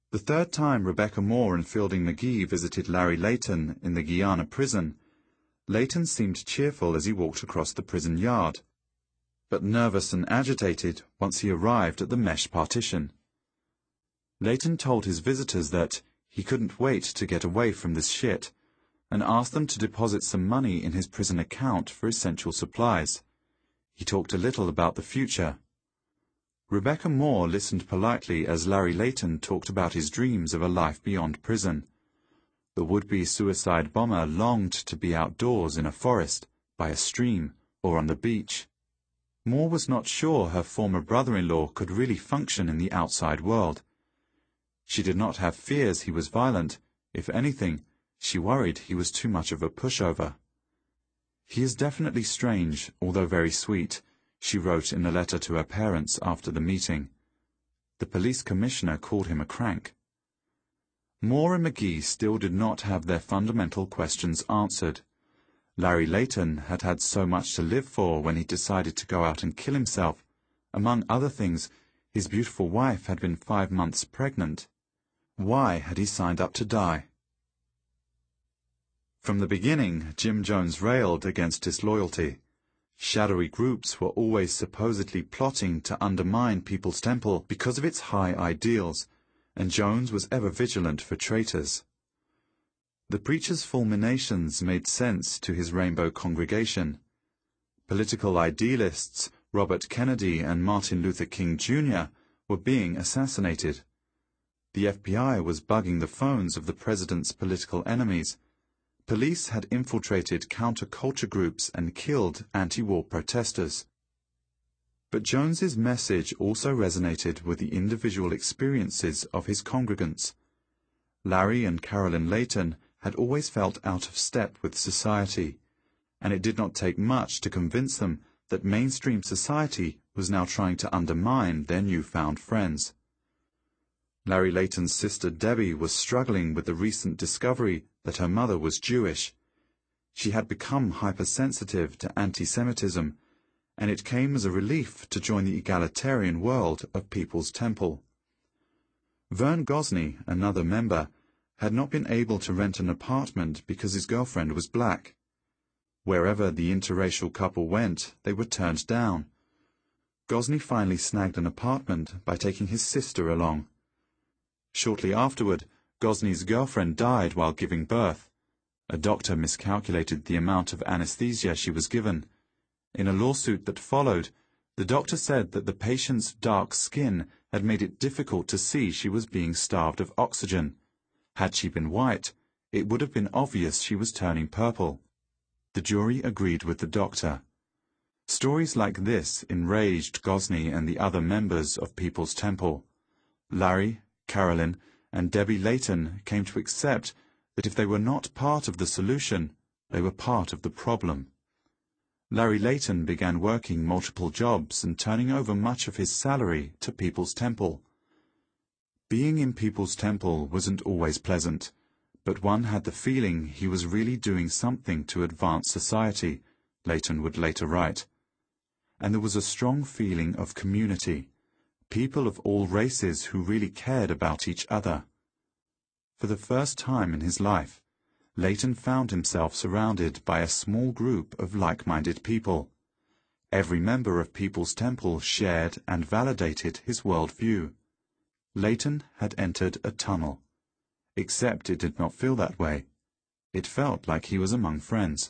The third time Rebecca Moore and Fielding McGee visited Larry Layton in the Guyana prison, Layton seemed cheerful as he walked across the prison yard, but nervous and agitated once he arrived at the mesh partition. Layton told his visitors that he couldn't wait to get away from this shit, and asked them to deposit some money in his prison account for essential supplies. He talked a little about the future. Rebecca Moore listened politely as Larry Layton talked about his dreams of a life beyond prison. The would-be suicide bomber longed to be outdoors in a forest, by a stream, or on the beach. Moore was not sure her former brother-in-law could really function in the outside world. She did not have fears he was violent. If anything, she worried he was too much of a pushover. "He is definitely strange, although very sweet," she wrote in a letter to her parents after the meeting. The police commissioner called him a crank. Moore and McGee still did not have their fundamental questions answered. Larry Layton had had so much to live for when he decided to go out and kill himself. Among other things, his beautiful wife had been 5 months pregnant. Why had he signed up to die? From the beginning, Jim Jones railed against disloyalty. Shadowy groups were always supposedly plotting to undermine People's Temple because of its high ideals, and Jones was ever vigilant for traitors. The preacher's fulminations made sense to his rainbow congregation. Political idealists Robert Kennedy and Martin Luther King Jr. were being assassinated. The FBI was bugging the phones of the president's political enemies. Police had infiltrated counterculture groups and killed anti-war protesters. But Jones's message also resonated with the individual experiences of his congregants. Larry and Carolyn Layton had always felt out of step with society, and it did not take much to convince them that mainstream society was now trying to undermine their newfound friends. Larry Layton's sister Debbie was struggling with the recent discovery that her mother was Jewish. She had become hypersensitive to anti-Semitism, and it came as a relief to join the egalitarian world of People's Temple. Vern Gosney, another member, had not been able to rent an apartment because his girlfriend was black. Wherever the interracial couple went, they were turned down. Gosney finally snagged an apartment by taking his sister along. Shortly afterward, Gosney's girlfriend died while giving birth. A doctor miscalculated the amount of anesthesia she was given. In a lawsuit that followed, the doctor said that the patient's dark skin had made it difficult to see she was being starved of oxygen. Had she been white, it would have been obvious she was turning purple. The jury agreed with the doctor. Stories like this enraged Gosney and the other members of People's Temple. Larry, Carolyn, and Debbie Layton came to accept that if they were not part of the solution, they were part of the problem. Larry Layton began working multiple jobs and turning over much of his salary to People's Temple. Being in People's Temple wasn't always pleasant, but one had the feeling he was really doing something to advance society, Layton would later write. And there was a strong feeling of community, people of all races who really cared about each other. For the first time in his life, Layton found himself surrounded by a small group of like-minded people. Every member of People's Temple shared and validated his worldview. Layton had entered a tunnel. Except it did not feel that way. It felt like he was among friends.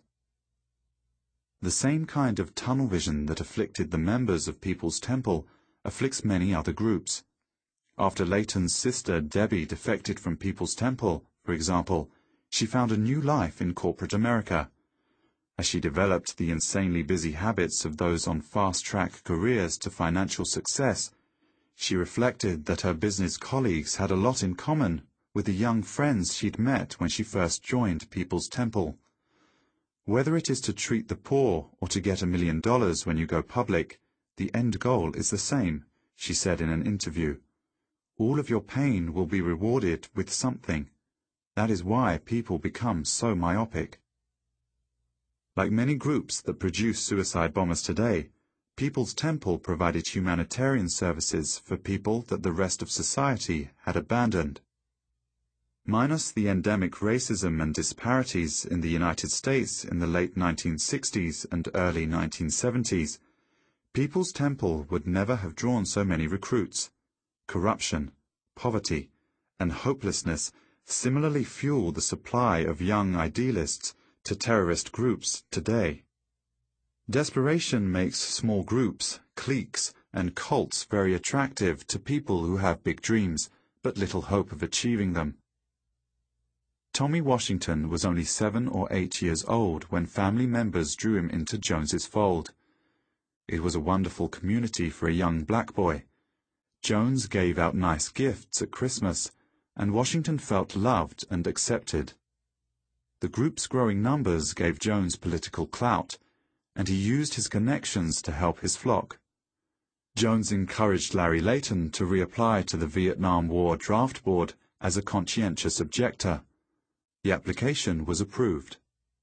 The same kind of tunnel vision that afflicted the members of People's Temple afflicts many other groups. After Layton's sister Debbie defected from People's Temple, for example, she found a new life in corporate America. As she developed the insanely busy habits of those on fast-track careers to financial success, she reflected that her business colleagues had a lot in common with the young friends she'd met when she first joined People's Temple. Whether it is to treat the poor or to get $1 million when you go public, the end goal is the same, she said in an interview. All of your pain will be rewarded with something. That is why people become so myopic. Like many groups that produce suicide bombers today, People's Temple provided humanitarian services for people that the rest of society had abandoned. Minus the endemic racism and disparities in the United States in the late 1960s and early 1970s, People's Temple would never have drawn so many recruits. Corruption, poverty, and hopelessness similarly fuel the supply of young idealists to terrorist groups today. Desperation makes small groups, cliques, and cults very attractive to people who have big dreams, but little hope of achieving them. Tommy Washington was only 7 or 8 years old when family members drew him into Jones's fold. It was a wonderful community for a young black boy. Jones gave out nice gifts at Christmas, and Washington felt loved and accepted. The group's growing numbers gave Jones political clout, and he used his connections to help his flock. Jones encouraged Larry Layton to reapply to the Vietnam War Draft Board as a conscientious objector. The application was approved.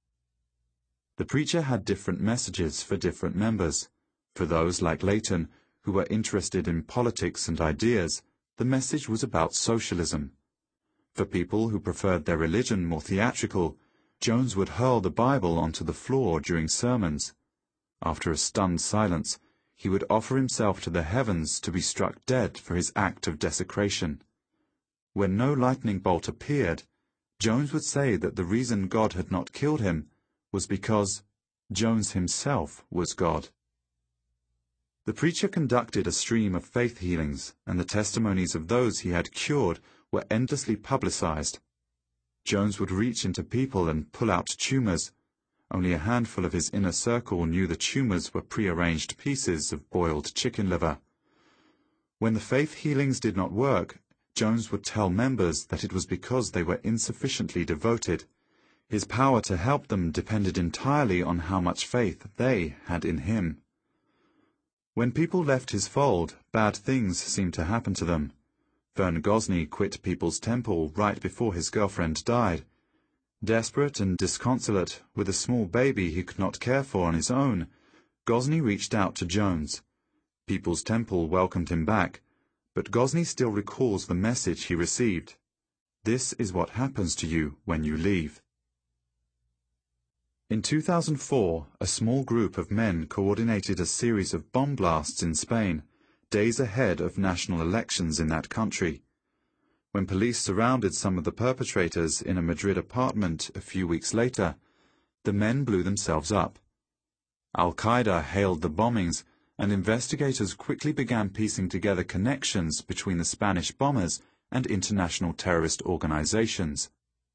The preacher had different messages for different members. For those like Layton, who were interested in politics and ideas, the message was about socialism. For people who preferred their religion more theatrical, Jones would hurl the Bible onto the floor during sermons. After a stunned silence, he would offer himself to the heavens to be struck dead for his act of desecration. When no lightning bolt appeared, Jones would say that the reason God had not killed him was because Jones himself was God. The preacher conducted a stream of faith healings, and the testimonies of those he had cured were endlessly publicized. Jones would reach into people and pull out tumors. Only a handful of his inner circle knew the tumors were prearranged pieces of boiled chicken liver. When the faith healings did not work, Jones would tell members that it was because they were insufficiently devoted. His power to help them depended entirely on how much faith they had in him. When people left his fold, bad things seemed to happen to them. Vern Gosney quit People's Temple right before his girlfriend died. Desperate and disconsolate, with a small baby he could not care for on his own, Gosney reached out to Jones. People's Temple welcomed him back, but Gosney still recalls the message he received. This is what happens to you when you leave. In 2004, a small group of men coordinated a series of bomb blasts in Spain, days ahead of national elections in that country. When police surrounded some of the perpetrators in a Madrid apartment a few weeks later, the men blew themselves up. Al-Qaeda hailed the bombings, and investigators quickly began piecing together connections between the Spanish bombers and international terrorist organizations.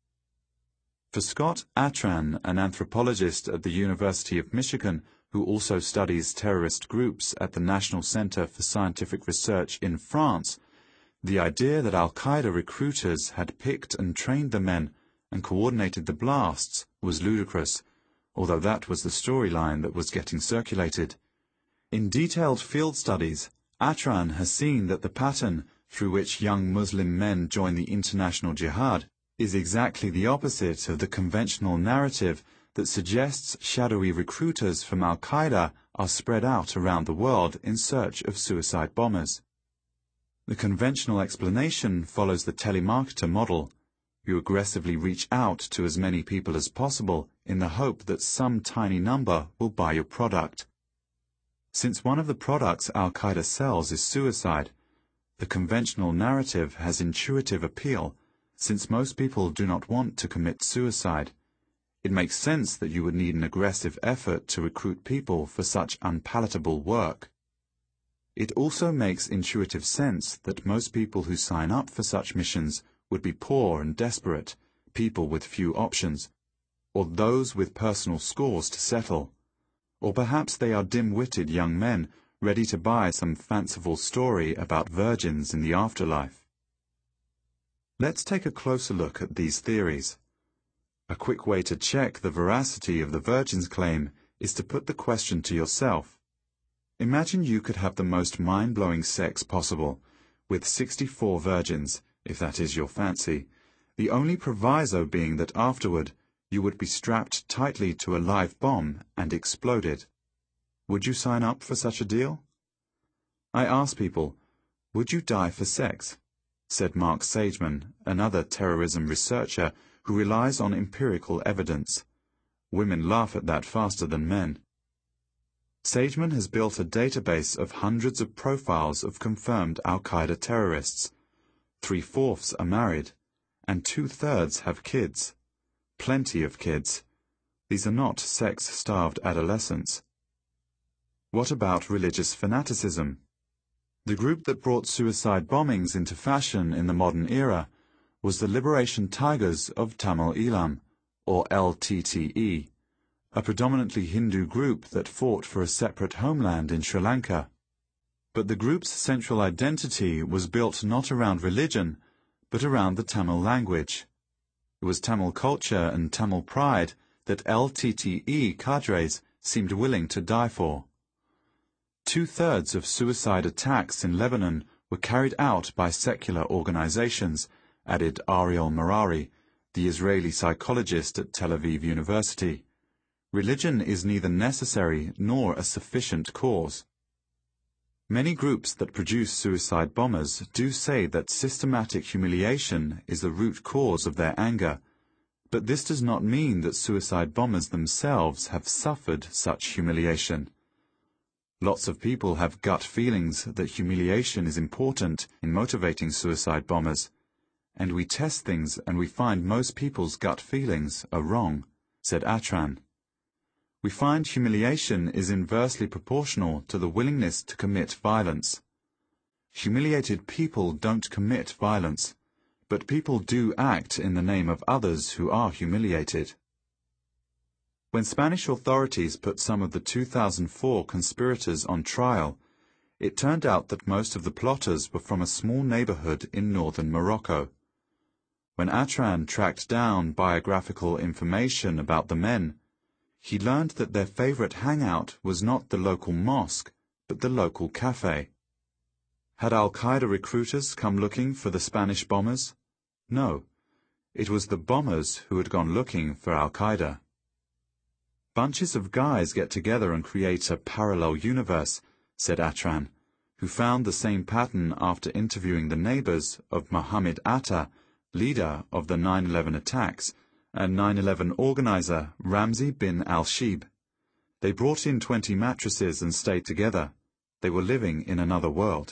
For Scott Atran, an anthropologist at the University of Michigan, who also studies terrorist groups at the National Center for Scientific Research in France, the idea that Al-Qaeda recruiters had picked and trained the men and coordinated the blasts was ludicrous, although that was the storyline that was getting circulated. In detailed field studies, Atran has seen that the pattern through which young Muslim men join the international jihad is exactly the opposite of the conventional narrative that suggests shadowy recruiters from Al-Qaeda are spread out around the world in search of suicide bombers. The conventional explanation follows the telemarketer model. You aggressively reach out to as many people as possible in the hope that some tiny number will buy your product. Since one of the products Al-Qaeda sells is suicide, the conventional narrative has intuitive appeal, since most people do not want to commit suicide. It makes sense that you would need an aggressive effort to recruit people for such unpalatable work. It also makes intuitive sense that most people who sign up for such missions would be poor and desperate, people with few options, or those with personal scores to settle. Or perhaps they are dim-witted young men ready to buy some fanciful story about virgins in the afterlife. Let's take a closer look at these theories. A quick way to check the veracity of the virgin's claim is to put the question to yourself. Imagine you could have the most mind-blowing sex possible, with 64 virgins, if that is your fancy, the only proviso being that afterward you would be strapped tightly to a live bomb and exploded. Would you sign up for such a deal? I ask people, would you die for sex? said Mark Sageman, another terrorism researcher who relies on empirical evidence. Women laugh at that faster than men. Sageman has built a database of hundreds of profiles of confirmed al-Qaeda terrorists. 3/4 are married, and 2/3 have kids. Plenty of kids. These are not sex-starved adolescents. What about religious fanaticism? The group that brought suicide bombings into fashion in the modern era was the Liberation Tigers of Tamil Eelam, or LTTE, a predominantly Hindu group that fought for a separate homeland in Sri Lanka. But the group's central identity was built not around religion, but around the Tamil language. It was Tamil culture and Tamil pride that LTTE cadres seemed willing to die for. 2/3 of suicide attacks in Lebanon were carried out by secular organizations, added Ariel Marari, the Israeli psychologist at Tel Aviv University. Religion is neither necessary nor a sufficient cause. Many groups that produce suicide bombers do say that systematic humiliation is the root cause of their anger, but this does not mean that suicide bombers themselves have suffered such humiliation. Lots of people have gut feelings that humiliation is important in motivating suicide bombers, and we test things and we find most people's gut feelings are wrong, said Atran. We find humiliation is inversely proportional to the willingness to commit violence. Humiliated people don't commit violence, but people do act in the name of others who are humiliated. When Spanish authorities put some of the 2004 conspirators on trial, it turned out that most of the plotters were from a small neighborhood in northern Morocco. When Atran tracked down biographical information about the men, he learned that their favorite hangout was not the local mosque, but the local cafe. Had al-Qaeda recruiters come looking for the Spanish bombers? No, it was the bombers who had gone looking for al-Qaeda. Bunches of guys get together and create a parallel universe, said Atran, who found the same pattern after interviewing the neighbors of Mohammed Atta, leader of the 9/11 attacks, and 9/11 organizer Ramzi bin al-Shibh. They brought in 20 mattresses and stayed together. They were living in another world.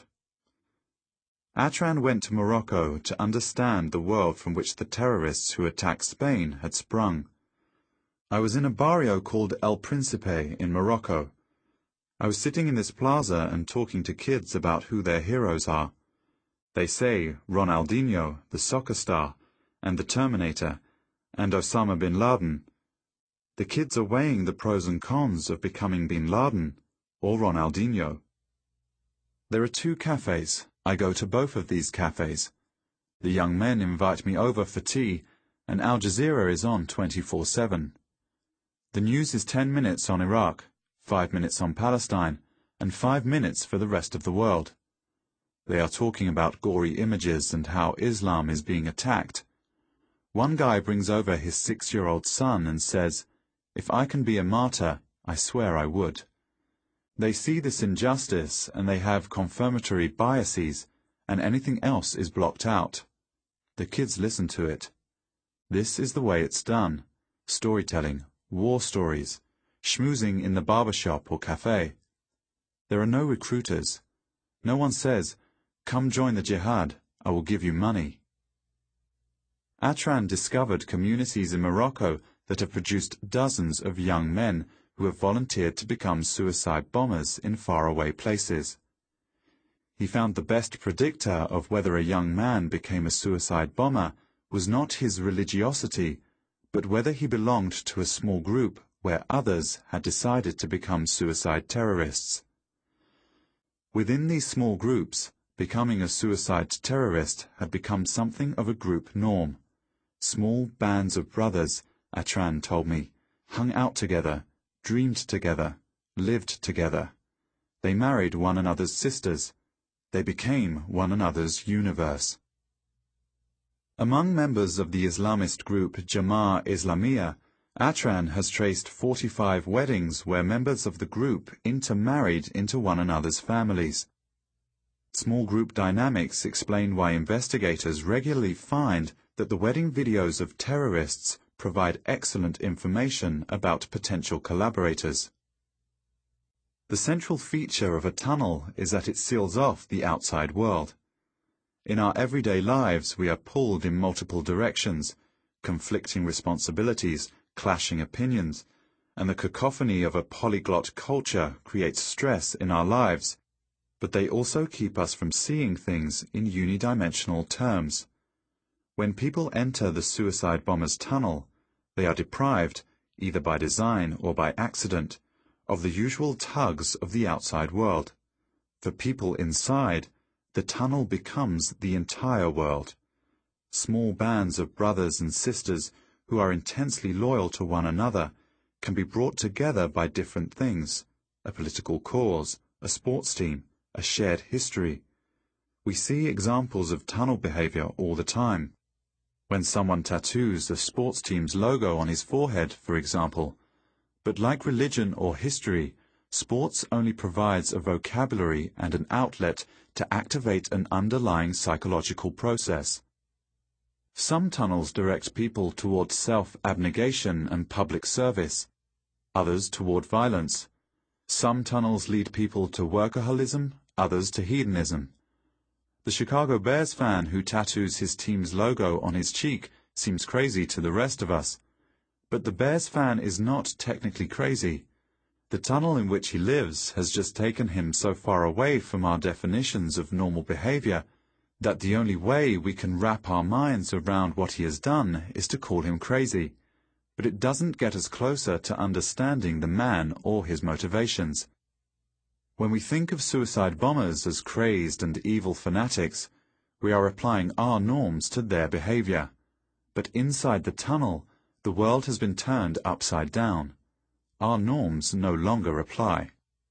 Atran went to Morocco to understand the world from which the terrorists who attacked Spain had sprung. I was in a barrio called El Principe in Morocco. I was sitting in this plaza and talking to kids about who their heroes are. They say Ronaldinho, the soccer star, and the Terminator, and Osama bin Laden. The kids are weighing the pros and cons of becoming bin Laden or Ronaldinho. There are 2 cafes. I go to both of these cafes. The young men invite me over for tea, and Al Jazeera is on 24/7. The news is 10 minutes on Iraq, 5 minutes on Palestine, and 5 minutes for the rest of the world. They are talking about gory images and how Islam is being attacked. One guy brings over his 6-year-old son and says, "If I can be a martyr, I swear I would." They see this injustice and they have confirmatory biases, and anything else is blocked out. The kids listen to it. This is the way it's done. Storytelling, war stories, schmoozing in the barbershop or cafe. There are no recruiters. No one says, "Come join the jihad, I will give you money." Atran discovered communities in Morocco that have produced dozens of young men who have volunteered to become suicide bombers in faraway places. He found the best predictor of whether a young man became a suicide bomber was not his religiosity, but whether he belonged to a small group where others had decided to become suicide terrorists. Within these small groups, becoming a suicide terrorist had become something of a group norm. Small bands of brothers, Atran told me, hung out together, dreamed together, lived together. They married one another's sisters. They became one another's universe. Among members of the Islamist group Jamaah Islamiyah, Atran has traced 45 weddings where members of the group intermarried into one another's families. Small group dynamics explain why investigators regularly find that the wedding videos of terrorists provide excellent information about potential collaborators. The central feature of a tunnel is that it seals off the outside world. In our everyday lives, we are pulled in multiple directions, conflicting responsibilities, clashing opinions, and the cacophony of a polyglot culture creates stress in our lives, but they also keep us from seeing things in unidimensional terms. When people enter the suicide bomber's tunnel, they are deprived, either by design or by accident, of the usual tugs of the outside world. For people inside, the tunnel becomes the entire world. Small bands of brothers and sisters who are intensely loyal to one another can be brought together by different things: a political cause, a sports team, a shared history. We see examples of tunnel behavior all the time. When someone tattoos a sports team's logo on his forehead, for example. But like religion or history, sports only provides a vocabulary and an outlet to activate an underlying psychological process. Some tunnels direct people toward self-abnegation and public service, others toward violence. Some tunnels lead people to workaholism, others to hedonism. The Chicago Bears fan who tattoos his team's logo on his cheek seems crazy to the rest of us. But the Bears fan is not technically crazy. The tunnel in which he lives has just taken him so far away from our definitions of normal behavior that the only way we can wrap our minds around what he has done is to call him crazy. But it doesn't get us closer to understanding the man or his motivations. When we think of suicide bombers as crazed and evil fanatics, we are applying our norms to their behavior. But inside the tunnel, the world has been turned upside down. Our norms no longer apply.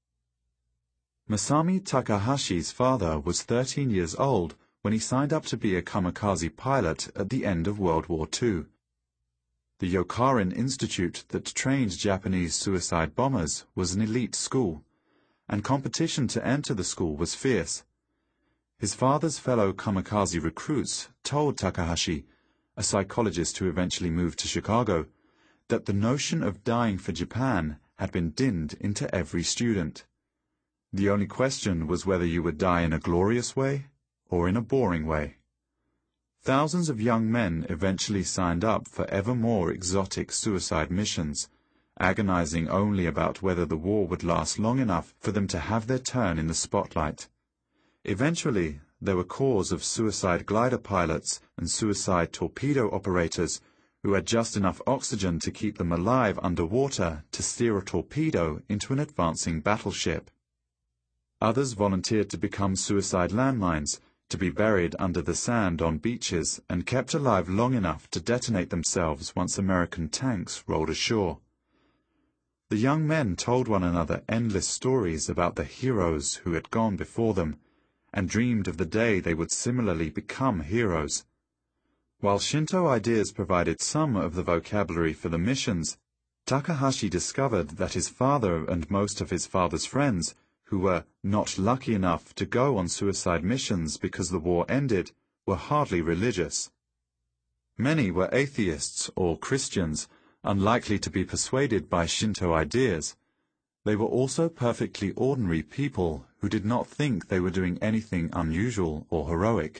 Masami Takahashi's father was 13 years old when he signed up to be a kamikaze pilot at the end of World War II. The Yokarin Institute that trained Japanese suicide bombers was an elite school, and competition to enter the school was fierce. His father's fellow kamikaze recruits told Takahashi, a psychologist who eventually moved to Chicago, that the notion of dying for Japan had been dinned into every student. The only question was whether you would die in a glorious way or in a boring way. Thousands of young men eventually signed up for ever more exotic suicide missions, agonizing only about whether the war would last long enough for them to have their turn in the spotlight. Eventually, there were corps of suicide glider pilots and suicide torpedo operators who had just enough oxygen to keep them alive underwater to steer a torpedo into an advancing battleship. Others volunteered to become suicide landmines, to be buried under the sand on beaches and kept alive long enough to detonate themselves once American tanks rolled ashore. The young men told one another endless stories about the heroes who had gone before them, and dreamed of the day they would similarly become heroes. While Shinto ideas provided some of the vocabulary for the missions, Takahashi discovered that his father and most of his father's friends, who were not lucky enough to go on suicide missions because the war ended, were hardly religious. Many were atheists or Christians, unlikely to be persuaded by Shinto ideas. They were also perfectly ordinary people who did not think they were doing anything unusual or heroic.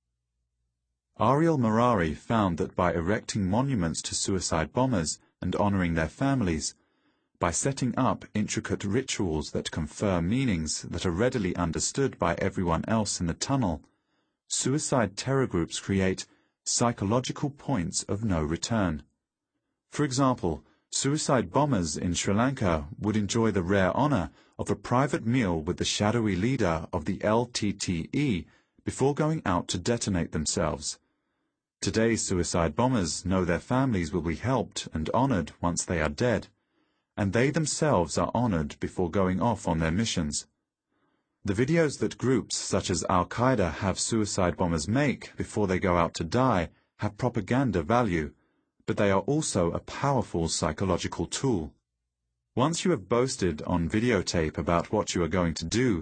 Ariel Marari found that by erecting monuments to suicide bombers and honoring their families, by setting up intricate rituals that confer meanings that are readily understood by everyone else in the tunnel, suicide terror groups create psychological points of no return. For example, suicide bombers in Sri Lanka would enjoy the rare honor of a private meal with the shadowy leader of the LTTE before going out to detonate themselves. Today's suicide bombers know their families will be helped and honored once they are dead, and they themselves are honored before going off on their missions. The videos that groups such as Al-Qaeda have suicide bombers make before they go out to die have propaganda value, but they are also a powerful psychological tool. Once you have boasted on videotape about what you are going to do,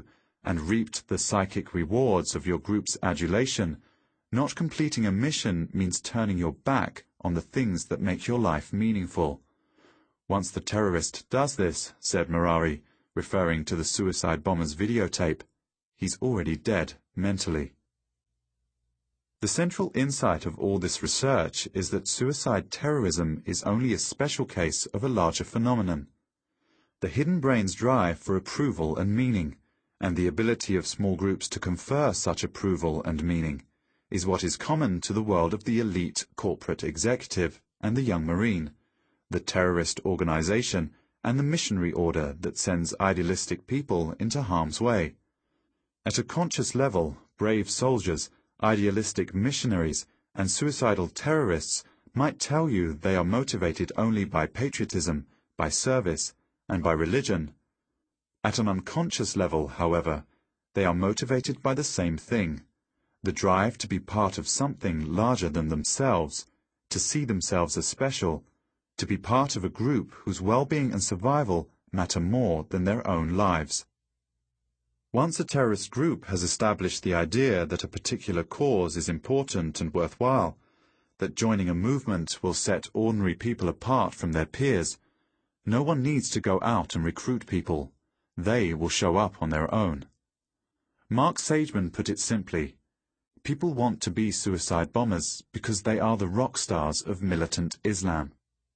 and reaped the psychic rewards of your group's adulation, not completing a mission means turning your back on the things that make your life meaningful. Once the terrorist does this, said Marari, referring to the suicide bomber's videotape, he's already dead mentally. The central insight of all this research is that suicide terrorism is only a special case of a larger phenomenon. The hidden brain's drive for approval and meaning, and the ability of small groups to confer such approval and meaning, is what is common to the world of the elite corporate executive and the young Marine, the terrorist organization, and the missionary order that sends idealistic people into harm's way. At a conscious level, brave soldiers, idealistic missionaries, and suicidal terrorists might tell you they are motivated only by patriotism, by service, and by religion. At an unconscious level, however, they are motivated by the same thing, the drive to be part of something larger than themselves, to see themselves as special, to be part of a group whose well-being and survival matter more than their own lives. Once a terrorist group has established the idea that a particular cause is important and worthwhile, that joining a movement will set ordinary people apart from their peers, no one needs to go out and recruit people. They will show up on their own. Mark Sageman put it simply, people want to be suicide bombers because they are the rock stars of militant Islam.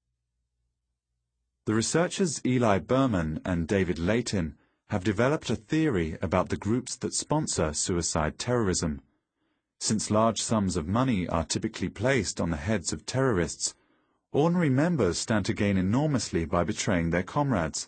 The researchers Eli Berman and David Layton have developed a theory about the groups that sponsor suicide terrorism. Since large sums of money are typically placed on the heads of terrorists, ordinary members stand to gain enormously by betraying their comrades.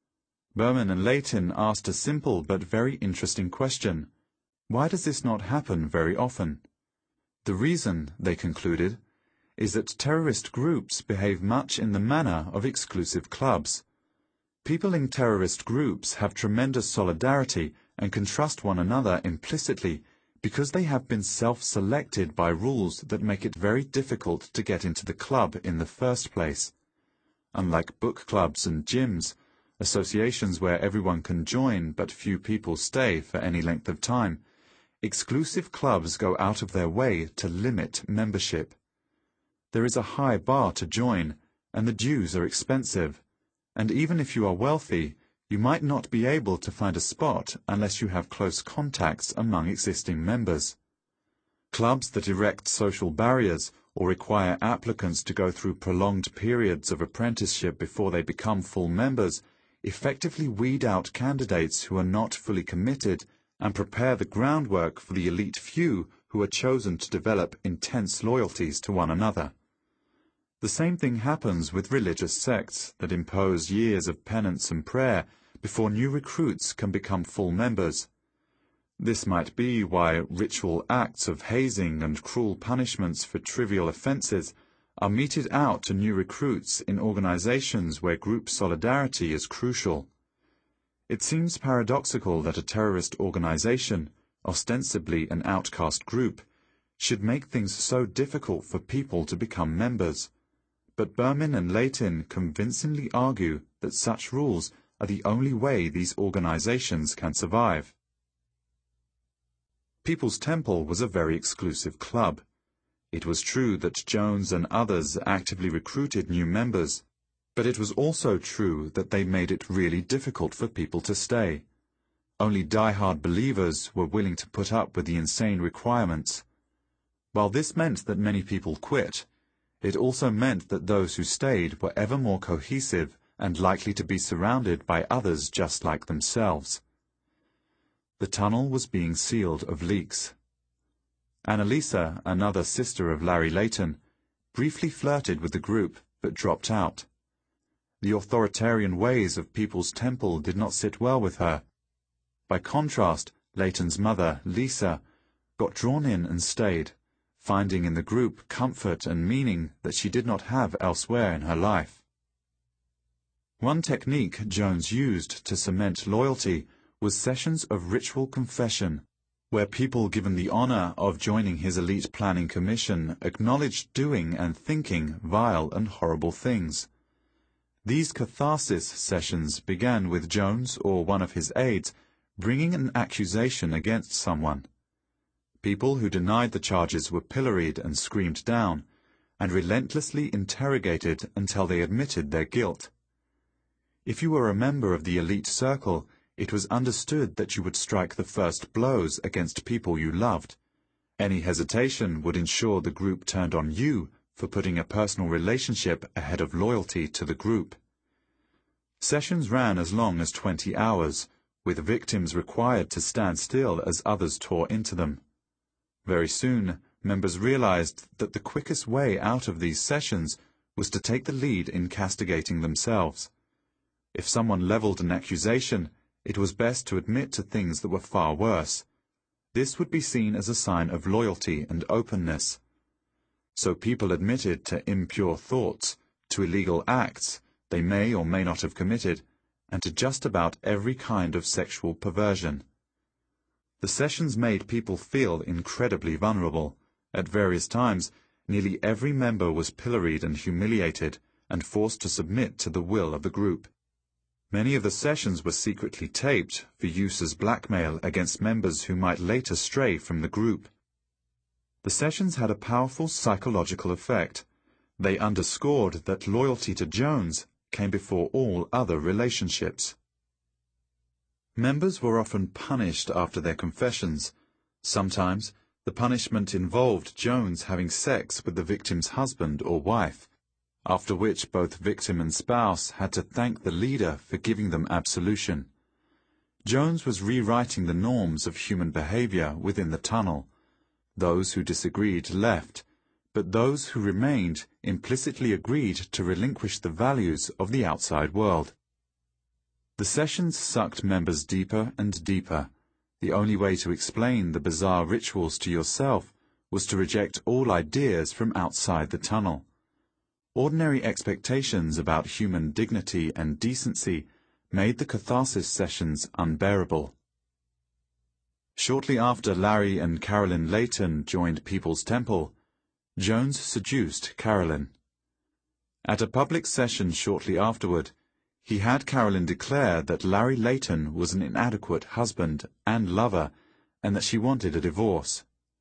Berman and Layton asked a simple but very interesting question. Why does this not happen very often? The reason, they concluded, is that terrorist groups behave much in the manner of exclusive clubs. People in terrorist groups have tremendous solidarity and can trust one another implicitly because they have been self-selected by rules that make it very difficult to get into the club in the first place. Unlike book clubs and gyms, associations where everyone can join but few people stay for any length of time, exclusive clubs go out of their way to limit membership. There is a high bar to join, and the dues are expensive, and even if you are wealthy, you might not be able to find a spot unless you have close contacts among existing members. Clubs that erect social barriers or require applicants to go through prolonged periods of apprenticeship before they become full members effectively weed out candidates who are not fully committed and prepare the groundwork for the elite few who are chosen to develop intense loyalties to one another. The same thing happens with religious sects that impose years of penance and prayer before new recruits can become full members. This might be why ritual acts of hazing and cruel punishments for trivial offenses are meted out to new recruits in organizations where group solidarity is crucial. It seems paradoxical that a terrorist organization, ostensibly an outcast group, should make things so difficult for people to become members. But Berman and Layton convincingly argue that such rules are the only way these organizations can survive. People's Temple was a very exclusive club. It was true that Jones and others actively recruited new members, but it was also true that they made it really difficult for people to stay. Only die-hard believers were willing to put up with the insane requirements. While this meant that many people quit, it also meant that those who stayed were ever more cohesive and likely to be surrounded by others just like themselves. The tunnel was being sealed of leaks. Annalisa, another sister of Larry Layton, briefly flirted with the group but dropped out. The authoritarian ways of People's Temple did not sit well with her. By contrast, Layton's mother, Lisa, got drawn in and stayed, finding in the group comfort and meaning that she did not have elsewhere in her life. One technique Jones used to cement loyalty was sessions of ritual confession, where people given the honor of joining his elite planning commission acknowledged doing and thinking vile and horrible things. These catharsis sessions began with Jones or one of his aides bringing an accusation against someone. People who denied the charges were pilloried and screamed down, and relentlessly interrogated until they admitted their guilt. If you were a member of the elite circle, it was understood that you would strike the first blows against people you loved. Any hesitation would ensure the group turned on you for putting a personal relationship ahead of loyalty to the group. Sessions ran as long as 20 hours, with victims required to stand still as others tore into them. Very soon, members realized that the quickest way out of these sessions was to take the lead in castigating themselves. If someone leveled an accusation, it was best to admit to things that were far worse. This would be seen as a sign of loyalty and openness. So people admitted to impure thoughts, to illegal acts they may or may not have committed, and to just about every kind of sexual perversion. The sessions made people feel incredibly vulnerable. At various times, nearly every member was pilloried and humiliated, and forced to submit to the will of the group. Many of the sessions were secretly taped for use as blackmail against members who might later stray from the group. The sessions had a powerful psychological effect. They underscored that loyalty to Jones came before all other relationships. Members were often punished after their confessions. Sometimes, the punishment involved Jones having sex with the victim's husband or wife, after which both victim and spouse had to thank the leader for giving them absolution. Jones was rewriting the norms of human behavior within the tunnel. Those who disagreed left, but those who remained implicitly agreed to relinquish the values of the outside world. The sessions sucked members deeper and deeper. The only way to explain the bizarre rituals to yourself was to reject all ideas from outside the tunnel. Ordinary expectations about human dignity and decency made the catharsis sessions unbearable. Shortly after Larry and Carolyn Layton joined People's Temple, Jones seduced Carolyn. At a public session shortly afterward, he had Carolyn declare that Larry Layton was an inadequate husband and lover, and that she wanted a divorce.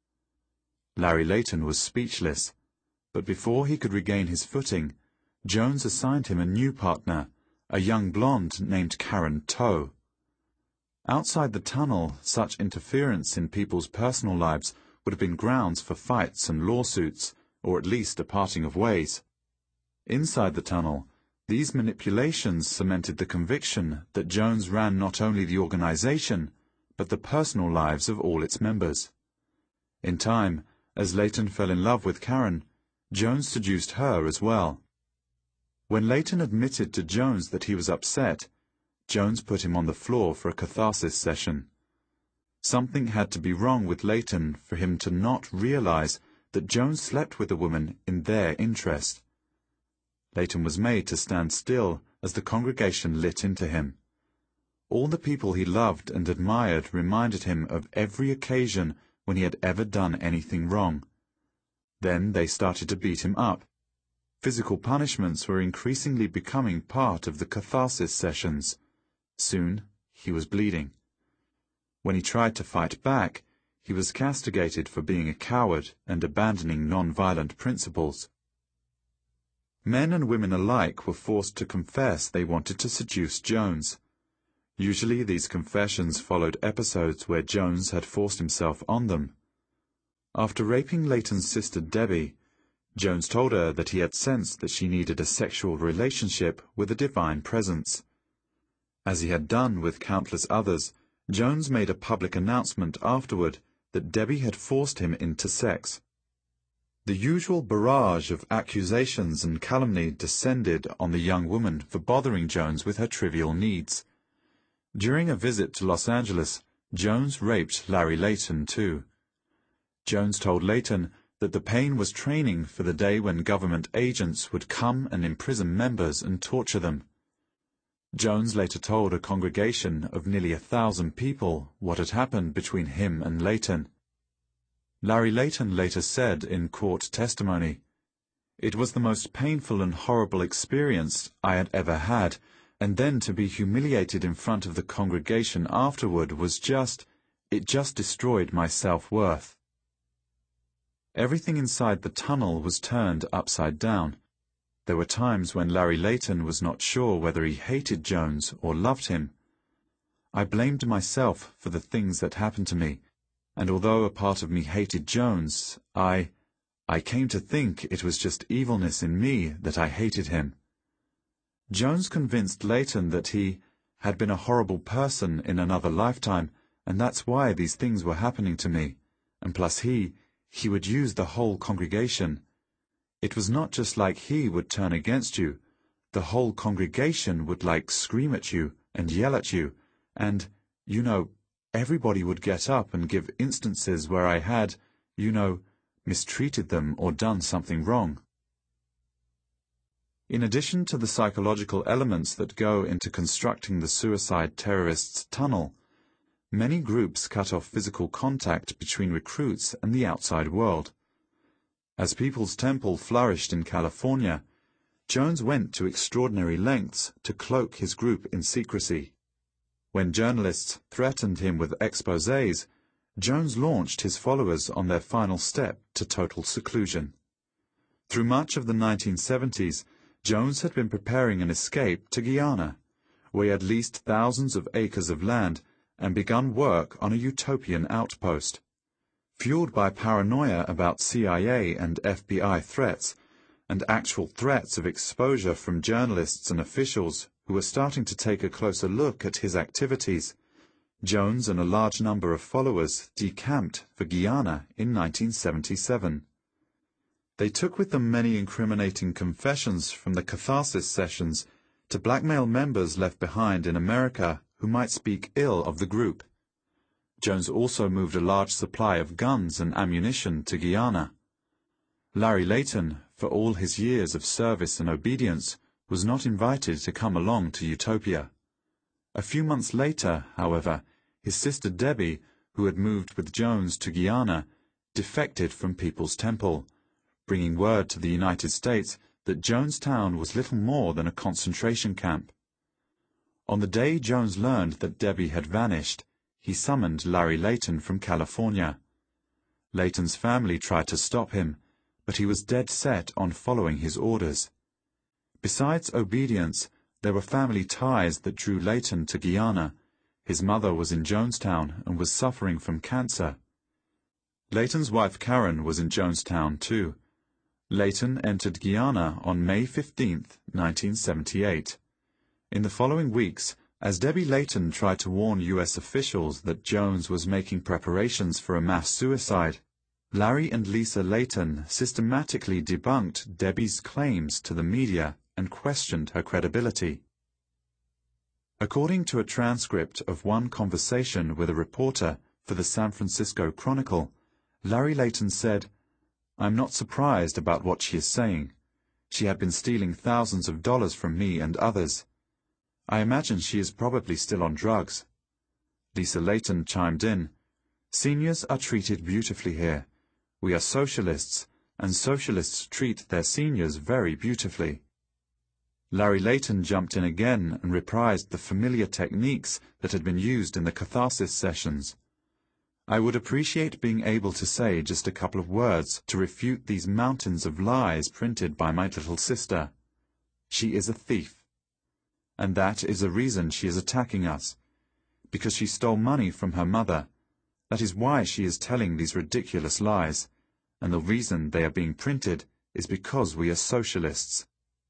Larry Layton was speechless, but before he could regain his footing, Jones assigned him a new partner, a young blonde named Karen Toe. Outside the tunnel, such interference in people's personal lives would have been grounds for fights and lawsuits, or at least a parting of ways. Inside the tunnel, these manipulations cemented the conviction that Jones ran not only the organization, but the personal lives of all its members. In time, as Layton fell in love with Karen, Jones seduced her as well. When Layton admitted to Jones that he was upset, Jones put him on the floor for a catharsis session. Something had to be wrong with Layton for him to not realize that Jones slept with the woman in their interest. Layton was made to stand still as the congregation lit into him. All the people he loved and admired reminded him of every occasion when he had ever done anything wrong. Then they started to beat him up. Physical punishments were increasingly becoming part of the catharsis sessions. Soon, he was bleeding. When he tried to fight back, he was castigated for being a coward and abandoning non-violent principles. Men and women alike were forced to confess they wanted to seduce Jones. Usually these confessions followed episodes where Jones had forced himself on them. After raping Layton's sister Debbie, Jones told her that he had sensed that she needed a sexual relationship with a divine presence. As he had done with countless others, Jones made a public announcement afterward that Debbie had forced him into sex. The usual barrage of accusations and calumny descended on the young woman for bothering Jones with her trivial needs. During a visit to Los Angeles, Jones raped Larry Layton too. Jones told Layton that the pain was training for the day when government agents would come and imprison members and torture them. Jones later told a congregation of nearly 1,000 people what had happened between him and Layton. Larry Layton later said in court testimony, "It was the most painful and horrible experience I had ever had, and then to be humiliated in front of the congregation afterward it just destroyed my self-worth. Everything inside the tunnel was turned upside down. There were times when Larry Layton was not sure whether he hated Jones or loved him. I blamed myself for the things that happened to me, and although a part of me hated Jones, I came to think it was just evilness in me that I hated him. Jones convinced Layton that he had been a horrible person in another lifetime, and that's why these things were happening to me, and plus he would use the whole congregation. It was not just like he would turn against you. The whole congregation would scream at you and yell at you, and, everybody would get up and give instances where I had, mistreated them or done something wrong. In addition to the psychological elements that go into constructing the suicide terrorists' tunnel, many groups cut off physical contact between recruits and the outside world. As People's Temple flourished in California, Jones went to extraordinary lengths to cloak his group in secrecy. When journalists threatened him with exposés, Jones launched his followers on their final step to total seclusion. Through much of the 1970s, Jones had been preparing an escape to Guyana, where he had leased thousands of acres of land and begun work on a utopian outpost. Fueled by paranoia about CIA and FBI threats, and actual threats of exposure from journalists and officials who were starting to take a closer look at his activities, Jones and a large number of followers decamped for Guyana in 1977. They took with them many incriminating confessions from the catharsis sessions to blackmail members left behind in America who might speak ill of the group. Jones also moved a large supply of guns and ammunition to Guyana. Larry Layton, for all his years of service and obedience, was not invited to come along to Utopia. A few months later, however, his sister Debbie, who had moved with Jones to Guyana, defected from People's Temple, bringing word to the United States that Jonestown was little more than a concentration camp. On the day Jones learned that Debbie had vanished, he summoned Larry Layton from California. Layton's family tried to stop him, but he was dead set on following his orders. Besides obedience, there were family ties that drew Layton to Guyana. His mother was in Jonestown and was suffering from cancer. Layton's wife Karen was in Jonestown too. Layton entered Guyana on May 15, 1978. In the following weeks, as Debbie Layton tried to warn U.S. officials that Jones was making preparations for a mass suicide, Larry and Lisa Layton systematically debunked Debbie's claims to the media and questioned her credibility. According to a transcript of one conversation with a reporter for the San Francisco Chronicle, Larry Layton said, "I'm not surprised about what she is saying. She had been stealing thousands of dollars from me and others. I imagine she is probably still on drugs." Lisa Layton chimed in, "Seniors are treated beautifully here. We are socialists, and socialists treat their seniors very beautifully." Larry Layton jumped in again and reprised the familiar techniques that had been used in the catharsis sessions. "I would appreciate being able to say just a couple of words to refute these mountains of lies printed by my little sister. She is a thief. And that is the reason she is attacking us. Because she stole money from her mother. That is why she is telling these ridiculous lies. And the reason they are being printed is because we are socialists."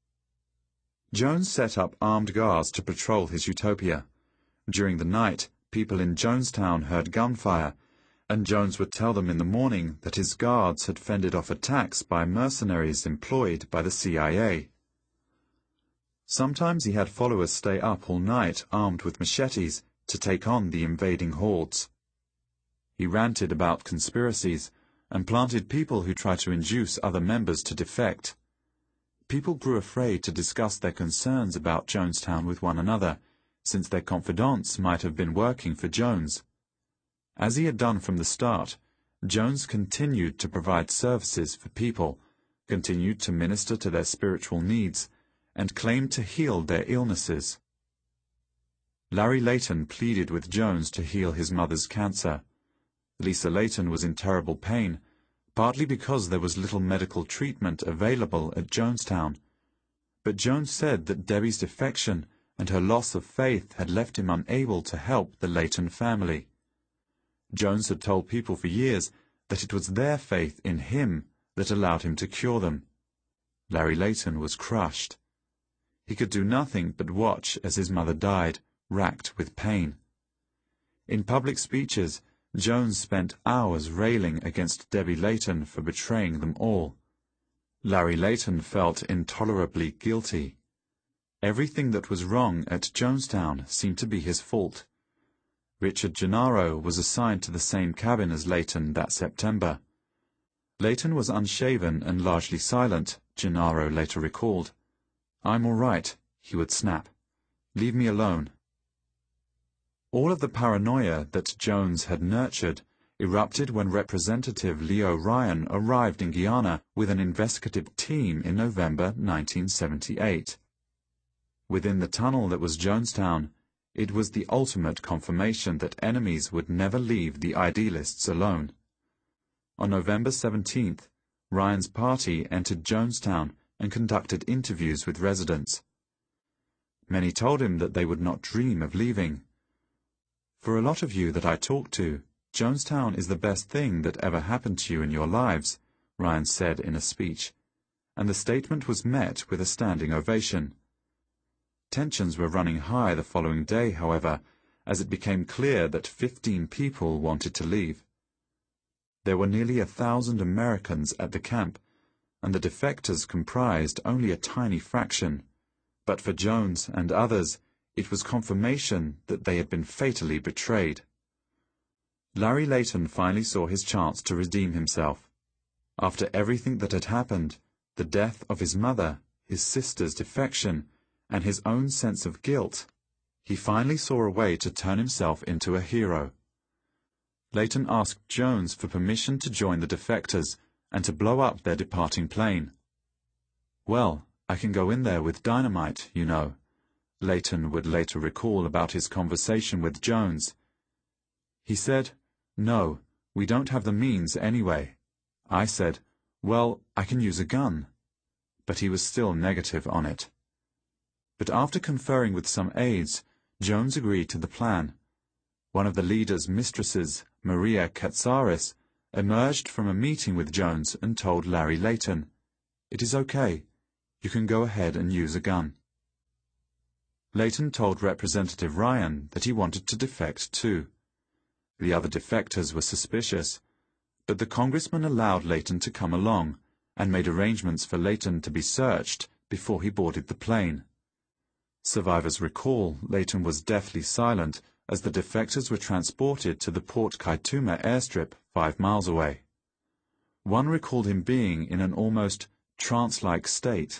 Jones set up armed guards to patrol his utopia. During the night, people in Jonestown heard gunfire, and Jones would tell them in the morning that his guards had fended off attacks by mercenaries employed by the CIA. Sometimes he had followers stay up all night armed with machetes to take on the invading hordes. He ranted about conspiracies and planted people who tried to induce other members to defect. People grew afraid to discuss their concerns about Jonestown with one another, since their confidants might have been working for Jones. As he had done from the start, Jones continued to provide services for people, continued to minister to their spiritual needs, and claimed to heal their illnesses. Larry Layton pleaded with Jones to heal his mother's cancer. Lisa Layton was in terrible pain, partly because there was little medical treatment available at Jonestown. But Jones said that Debbie's defection and her loss of faith had left him unable to help the Layton family. Jones had told people for years that it was their faith in him that allowed him to cure them. Larry Layton was crushed. He could do nothing but watch as his mother died, racked with pain. In public speeches, Jones spent hours railing against Debbie Layton for betraying them all. Larry Layton felt intolerably guilty. Everything that was wrong at Jonestown seemed to be his fault. Richard Gennaro was assigned to the same cabin as Layton that September. Layton was unshaven and largely silent, Gennaro later recalled. "I'm all right," he would snap. "Leave me alone." All of the paranoia that Jones had nurtured erupted when Representative Leo Ryan arrived in Guyana with an investigative team in November 1978. Within the tunnel that was Jonestown, it was the ultimate confirmation that enemies would never leave the idealists alone. On November 17th, Ryan's party entered Jonestown and conducted interviews with residents. Many told him that they would not dream of leaving. "For a lot of you that I talked to, Jonestown is the best thing that ever happened to you in your lives," Ryan said in a speech, and the statement was met with a standing ovation. Tensions were running high the following day, however, as it became clear that 15 people wanted to leave. There were nearly 1,000 Americans at the camp, and the defectors comprised only a tiny fraction, but for Jones and others, it was confirmation that they had been fatally betrayed. Larry Layton finally saw his chance to redeem himself. After everything that had happened, the death of his mother, his sister's defection, and his own sense of guilt, he finally saw a way to turn himself into a hero. Layton asked Jones for permission to join the defectors and to blow up their departing plane. "Well, I can go in there with dynamite, you know," Layton would later recall about his conversation with Jones. He said, "No, we don't have the means anyway." I said, "Well, I can use a gun." But he was still negative on it. But after conferring with some aides, Jones agreed to the plan. One of the leader's mistresses, Maria Katsaris, emerged from a meeting with Jones and told Larry Layton, "It is okay. You can go ahead and use a gun." Layton told Representative Ryan that he wanted to defect too. The other defectors were suspicious, but the congressman allowed Layton to come along and made arrangements for Layton to be searched before he boarded the plane. Survivors recall Layton was deathly silent as the defectors were transported to the Port Kaituma airstrip 5 miles away. One recalled him being in an almost trance-like state.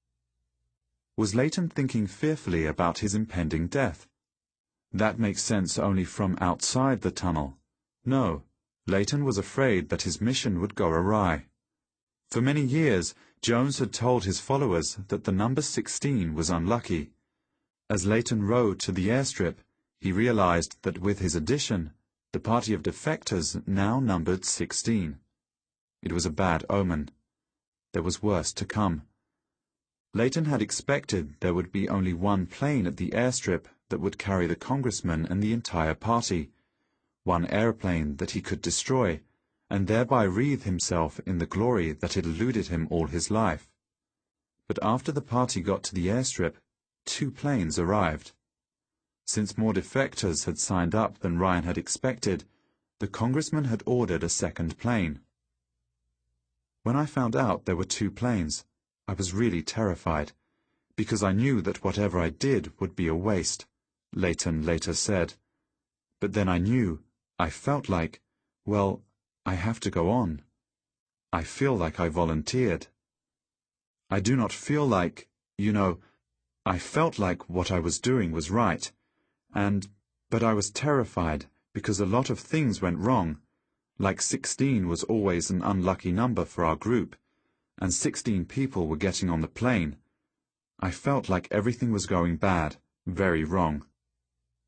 Was Layton thinking fearfully about his impending death? That makes sense only from outside the tunnel. No, Layton was afraid that his mission would go awry. For many years, Jones had told his followers that the number 16 was unlucky. As Layton rode to the airstrip, he realized that with his addition, the party of defectors now numbered 16. It was a bad omen. There was worse to come. Layton had expected there would be only one plane at the airstrip that would carry the congressman and the entire party, one airplane that he could destroy, and thereby wreathe himself in the glory that had eluded him all his life. But after the party got to the airstrip, 2 planes arrived. Since more defectors had signed up than Ryan had expected, the congressman had ordered a second plane. When I found out there were 2 planes, I was really terrified, because I knew that whatever I did would be a waste, Layton later said. But then I felt like, well, I have to go on. I feel like I volunteered. I do not feel like, I felt like what I was doing was right, but I was terrified because a lot of things went wrong, like 16 was always an unlucky number for our group, and 16 people were getting on the plane. I felt like everything was going bad, very wrong.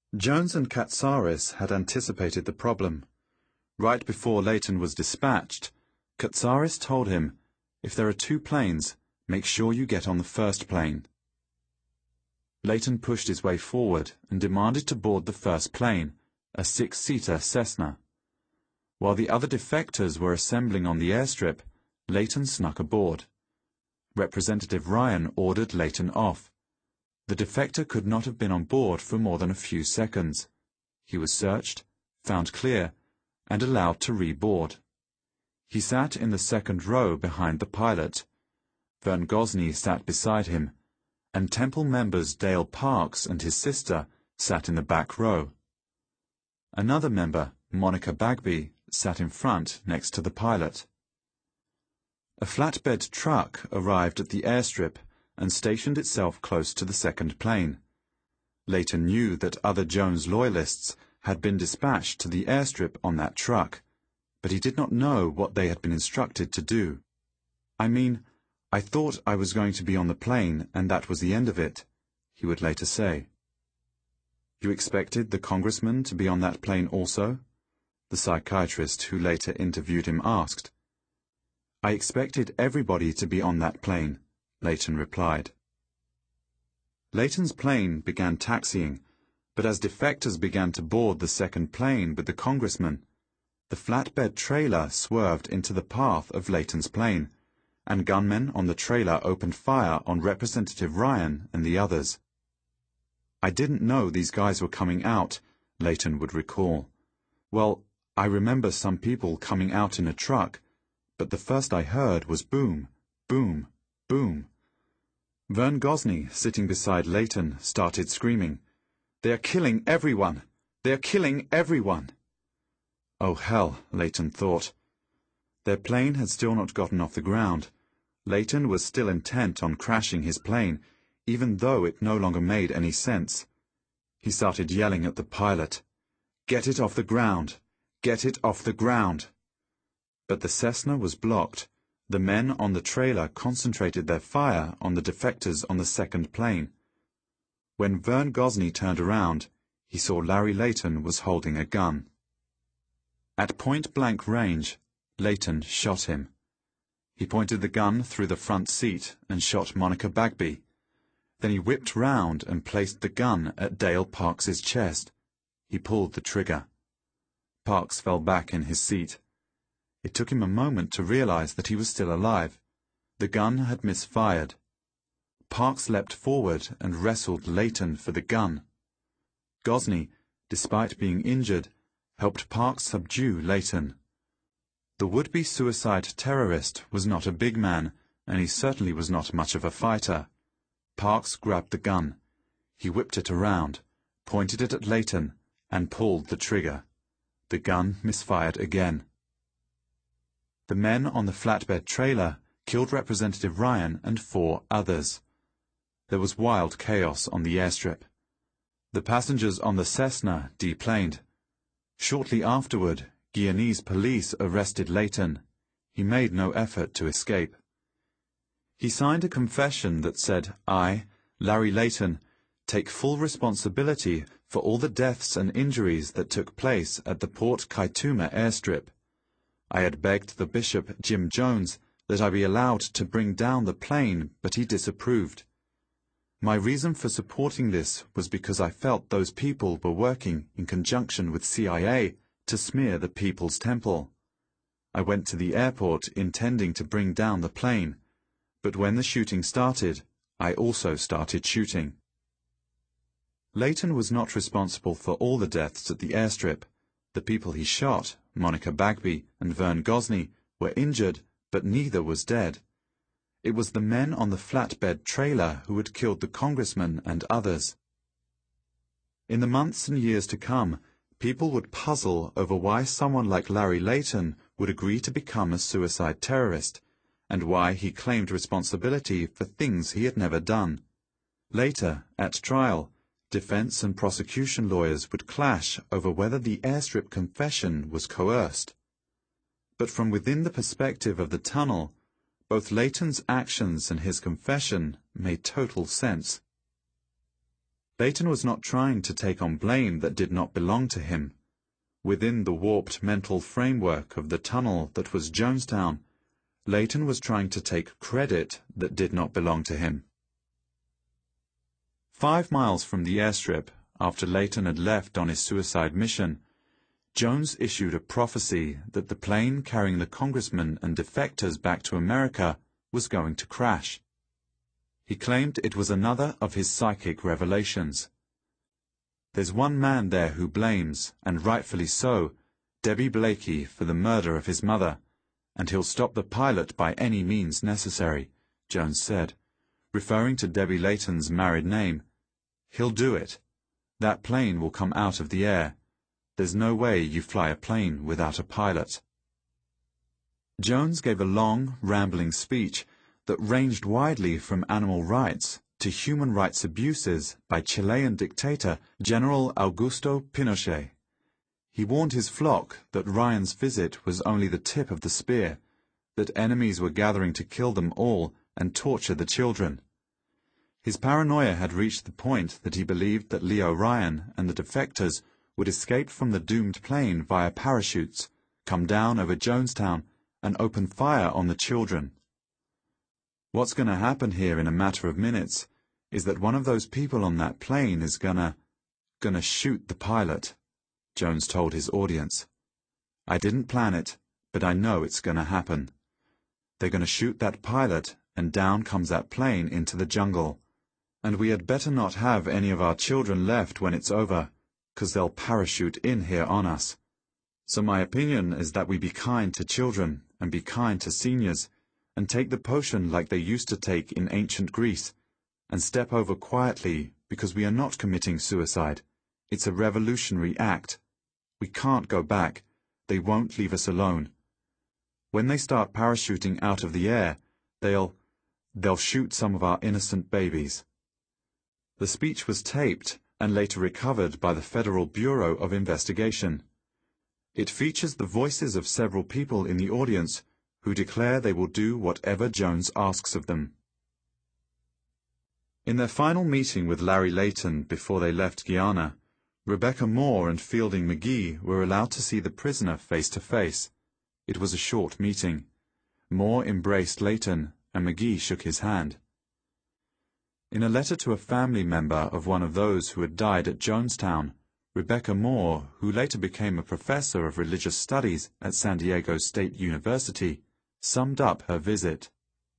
Jones and Katsaris had anticipated the problem. Right before Leighton was dispatched, Katsaris told him, "If there are two planes, make sure you get on the first plane." Leighton pushed his way forward and demanded to board the first plane, a 6-seater Cessna. While the other defectors were assembling on the airstrip, Leighton snuck aboard. Representative Ryan ordered Leighton off. The defector could not have been on board for more than a few seconds. He was searched, found clear, and allowed to reboard. He sat in the second row behind the pilot. Vern Gosney sat beside him, and Temple members Dale Parks and his sister sat in the back row. Another member, Monica Bagby, sat in front next to the pilot. A flatbed truck arrived at the airstrip and stationed itself close to the second plane. Leighton knew that other Jones loyalists had been dispatched to the airstrip on that truck, but he did not know what they had been instructed to do. "I thought I was going to be on the plane, and that was the end of it," he would later say. "You expected the congressman to be on that plane also?" the psychiatrist who later interviewed him asked. "I expected everybody to be on that plane," Leighton replied. Leighton's plane began taxiing, but as defectors began to board the second plane with the congressman, the flatbed trailer swerved into the path of Leighton's plane, and gunmen on the trailer opened fire on Representative Ryan and the others. "I didn't know these guys were coming out," Leighton would recall. "Well, I remember some people coming out in a truck, but the first I heard was boom, boom, boom." Vern Gosney, sitting beside Leighton, started screaming, "They are killing everyone! They are killing everyone!" Oh hell, Leighton thought. Their plane had still not gotten off the ground. Leighton was still intent on crashing his plane, even though it no longer made any sense. He started yelling at the pilot, "Get it off the ground! Get it off the ground!" But the Cessna was blocked. The men on the trailer concentrated their fire on the defectors on the second plane. When Vern Gosney turned around, he saw Larry Leighton was holding a gun. At point-blank range, Leighton shot him. He pointed the gun through the front seat and shot Monica Bagby. Then he whipped round and placed the gun at Dale Parks's chest. He pulled the trigger. Parks fell back in his seat. It took him a moment to realize that he was still alive. The gun had misfired. Parks leapt forward and wrestled Leighton for the gun. Gosney, despite being injured, helped Parks subdue Leighton. The would-be suicide terrorist was not a big man, and he certainly was not much of a fighter. Parks grabbed the gun. He whipped it around, pointed it at Leighton, and pulled the trigger. The gun misfired again. The men on the flatbed trailer killed Representative Ryan and 4 others. There was wild chaos on the airstrip. The passengers on the Cessna deplaned. Shortly afterward, Guyanese police arrested Leighton. He made no effort to escape. He signed a confession that said, "I, Larry Leighton, take full responsibility for all the deaths and injuries that took place at the Port Kaituma airstrip. I had begged the Bishop, Jim Jones, that I be allowed to bring down the plane, but he disapproved. My reason for supporting this was because I felt those people were working in conjunction with CIA to smear the People's Temple. I went to the airport intending to bring down the plane, but when the shooting started, I also started shooting." Leighton was not responsible for all the deaths at the airstrip. The people he shot, Monica Bagby and Vern Gosney, were injured, but neither was dead. It was the men on the flatbed trailer who had killed the congressman and others. In the months and years to come, people would puzzle over why someone like Larry Leighton would agree to become a suicide terrorist, and why he claimed responsibility for things he had never done. Later, at trial, defense and prosecution lawyers would clash over whether the airstrip confession was coerced. But from within the perspective of the tunnel, both Leighton's actions and his confession made total sense. Leighton was not trying to take on blame that did not belong to him. Within the warped mental framework of the tunnel that was Jonestown, Leighton was trying to take credit that did not belong to him. 5 miles from the airstrip, after Leighton had left on his suicide mission, Jones issued a prophecy that the plane carrying the congressmen and defectors back to America was going to crash. He claimed it was another of his psychic revelations. There's one man there who blames, and rightfully so, Debbie Blakey for the murder of his mother, and he'll stop the pilot by any means necessary, Jones said, referring to Debbie Leighton's married name. He'll do it. That plane will come out of the air. There's no way you fly a plane without a pilot. Jones gave a long, rambling speech that ranged widely from animal rights to human rights abuses by Chilean dictator General Augusto Pinochet. He warned his flock that Ryan's visit was only the tip of the spear, that enemies were gathering to kill them all and torture the children. His paranoia had reached the point that he believed that Leo Ryan and the defectors would escape from the doomed plane via parachutes, come down over Jonestown, and open fire on the children. What's going to happen here in a matter of minutes is that one of those people on that plane is gonna shoot the pilot, Jones told his audience. I didn't plan it, but I know it's gonna happen. They're gonna shoot that pilot, and down comes that plane into the jungle. And we had better not have any of our children left when it's over, 'cause they'll parachute in here on us. So my opinion is that we be kind to children, and be kind to seniors, and take the potion like they used to take in ancient Greece, and step over quietly because we are not committing suicide. It's a revolutionary act. We can't go back. They won't leave us alone. When they start parachuting out of the air, they'll shoot some of our innocent babies. The speech was taped and later recovered by the Federal Bureau of Investigation. It features the voices of several people in the audience who declare they will do whatever Jones asks of them. In their final meeting with Larry Leighton before they left Guyana, Rebecca Moore and Fielding McGee were allowed to see the prisoner face to face. It was a short meeting. Moore embraced Leighton, and McGee shook his hand. In a letter to a family member of one of those who had died at Jonestown, Rebecca Moore, who later became a professor of religious studies at San Diego State University, summed up her visit.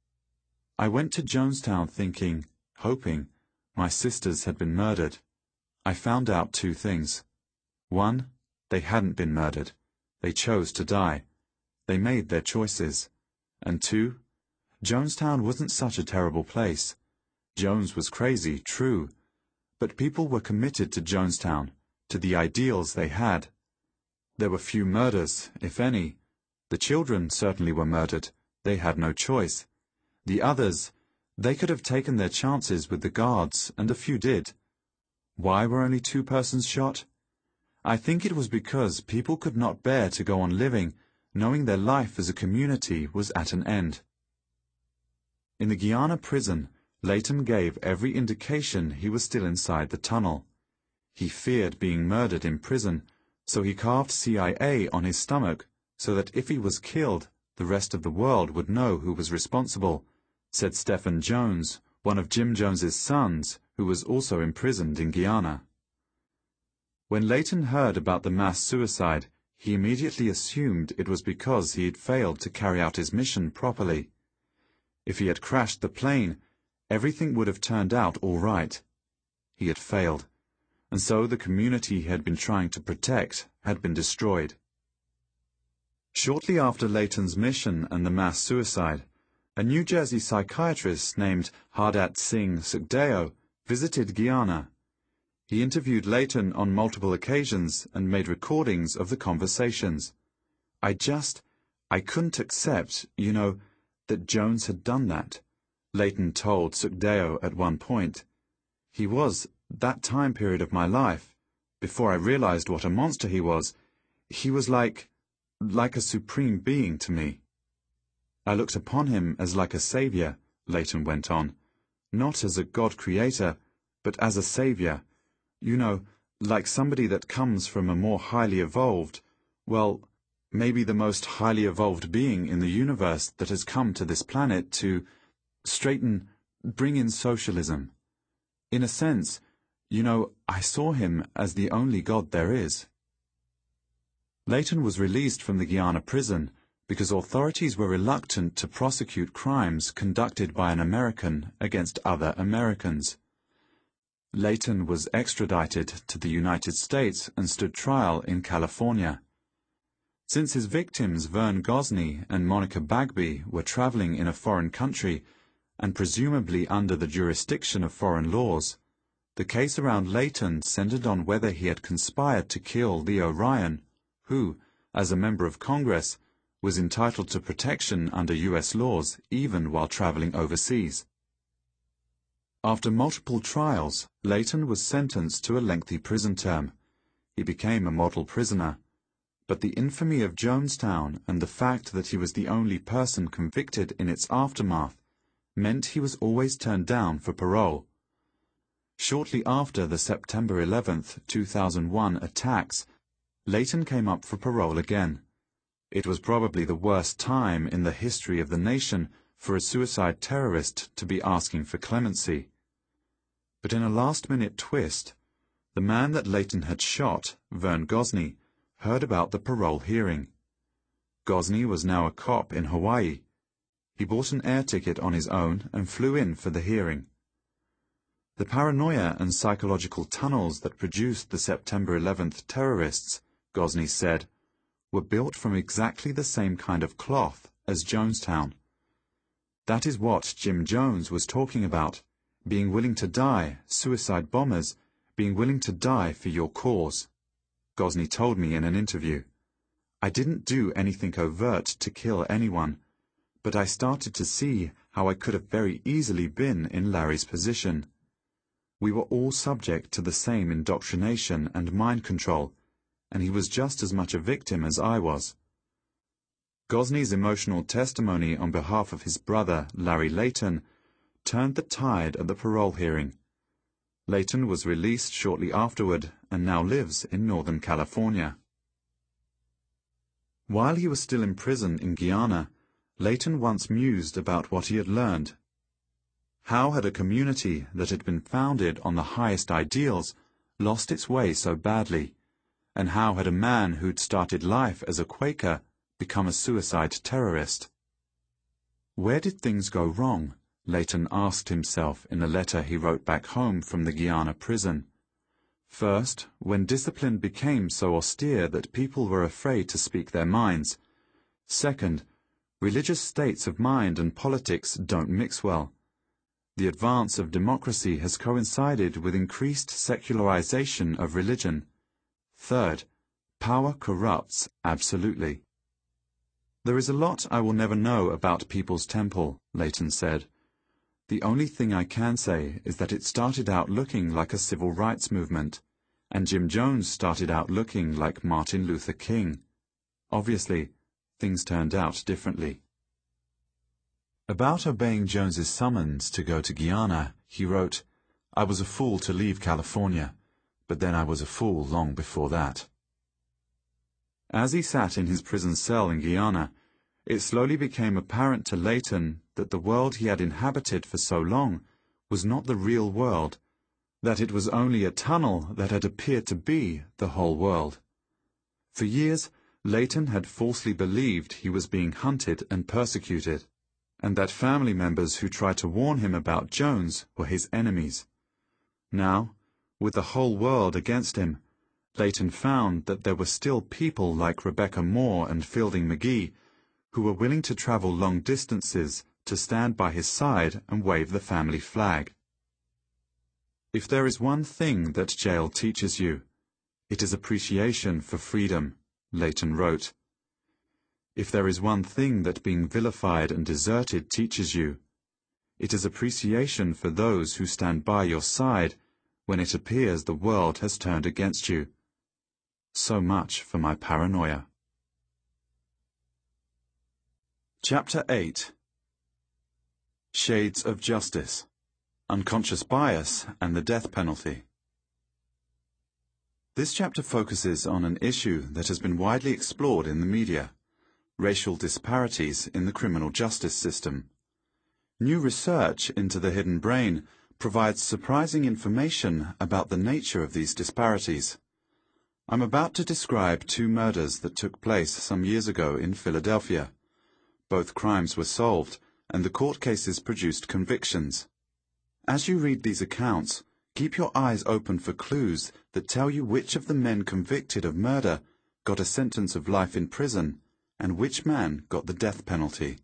I went to Jonestown thinking, hoping, my sisters had been murdered. I found out 2 things. 1, they hadn't been murdered. They chose to die. They made their choices. And 2, Jonestown wasn't such a terrible place. Jones was crazy, true, but people were committed to Jonestown, to the ideals they had. There were few murders, if any. The children certainly were murdered. They had no choice. The others, they could have taken their chances with the guards, and a few did. Why were only 2 persons shot? I think it was because people could not bear to go on living, knowing their life as a community was at an end. In the Guyana prison, Leighton gave every indication he was still inside the tunnel. He feared being murdered in prison, so he carved CIA on his stomach so that if he was killed, the rest of the world would know who was responsible, said Stephen Jones, one of Jim Jones's sons, who was also imprisoned in Guyana. When Leighton heard about the mass suicide, he immediately assumed it was because he had failed to carry out his mission properly. If he had crashed the plane, everything would have turned out all right. He had failed, and so the community he had been trying to protect had been destroyed. Shortly after Leighton's mission and the mass suicide, a New Jersey psychiatrist named Hardat Singh Sukhdeo visited Guyana. He interviewed Leighton on multiple occasions and made recordings of the conversations. I couldn't accept, that Jones had done that, Leighton told Sukhdeo at one point. He was, that time period of my life, before I realized what a monster he was like a supreme being to me. I looked upon him as like a savior, Leighton went on, not as a God creator, but as a savior, You know, like somebody that comes from a more highly evolved, well, maybe the most highly evolved being in the universe that has come to this planet to bring in socialism. In a sense, you know, I saw him as the only God there is. Layton was released from the Guyana prison because authorities were reluctant to prosecute crimes conducted by an American against other Americans. Layton was extradited to the United States and stood trial in California. Since his victims Vern Gosney and Monica Bagby were traveling in a foreign country and presumably under the jurisdiction of foreign laws, the case around Layton centered on whether he had conspired to kill Leo Ryan, who, as a member of Congress, was entitled to protection under U.S. laws even while traveling overseas. After multiple trials, Layton was sentenced to a lengthy prison term. He became a model prisoner. But the infamy of Jonestown and the fact that he was the only person convicted in its aftermath meant he was always turned down for parole. Shortly after the September 11, 2001 attacks, Layton came up for parole again. It was probably the worst time in the history of the nation for a suicide terrorist to be asking for clemency. But in a last-minute twist, the man that Layton had shot, Vern Gosney, heard about the parole hearing. Gosney was now a cop in Hawaii. He bought an air ticket on his own and flew in for the hearing. The paranoia and psychological tunnels that produced the September 11th terrorists, Gosney said, were built from exactly the same kind of cloth as Jonestown. That is what Jim Jones was talking about, being willing to die, suicide bombers, being willing to die for your cause. Gosney told me in an interview, "I didn't do anything overt to kill anyone, but I started to see how I could have very easily been in Larry's position. We were all subject to the same indoctrination and mind control, and he was just as much a victim as I was." Gosney's emotional testimony on behalf of his brother, Larry Layton, turned the tide at the parole hearing. Layton was released shortly afterward and now lives in Northern California. While he was still in prison in Guyana, Layton once mused about what he had learned. How had a community that had been founded on the highest ideals lost its way so badly? And how had a man who'd started life as a Quaker become a suicide terrorist? Where did things go wrong? Layton asked himself in a letter he wrote back home from the Guyana prison. First, when discipline became so austere that people were afraid to speak their minds. Second, religious states of mind and politics don't mix well. The advance of democracy has coincided with increased secularization of religion. Third, power corrupts absolutely. There is a lot I will never know about People's Temple, Layton said. The only thing I can say is that it started out looking like a civil rights movement, and Jim Jones started out looking like Martin Luther King. Obviously, things turned out differently. About obeying Jones's summons to go to Guyana, he wrote, "I was a fool to leave California, but then I was a fool long before that." As he sat in his prison cell in Guyana, it slowly became apparent to Layton that the world he had inhabited for so long was not the real world, that it was only a tunnel that had appeared to be the whole world. For years, Layton had falsely believed he was being hunted and persecuted, and that family members who tried to warn him about Jones were his enemies. Now, with the whole world against him, Layton found that there were still people like Rebecca Moore and Fielding McGee who were willing to travel long distances to stand by his side and wave the family flag. If there is one thing that jail teaches you, it is appreciation for freedom, Layton wrote. If there is one thing that being vilified and deserted teaches you, it is appreciation for those who stand by your side when it appears the world has turned against you. So much for my paranoia. Chapter 8. Shades of Justice, Unconscious Bias and the Death Penalty. This chapter focuses on an issue that has been widely explored in the media: racial disparities in the criminal justice system. New research into the hidden brain provides surprising information about the nature of these disparities. I'm about to describe two murders that took place some years ago in Philadelphia. Both crimes were solved, and the court cases produced convictions. As you read these accounts, keep your eyes open for clues that tell you which of the men convicted of murder got a sentence of life in prison, and which man got the death penalty.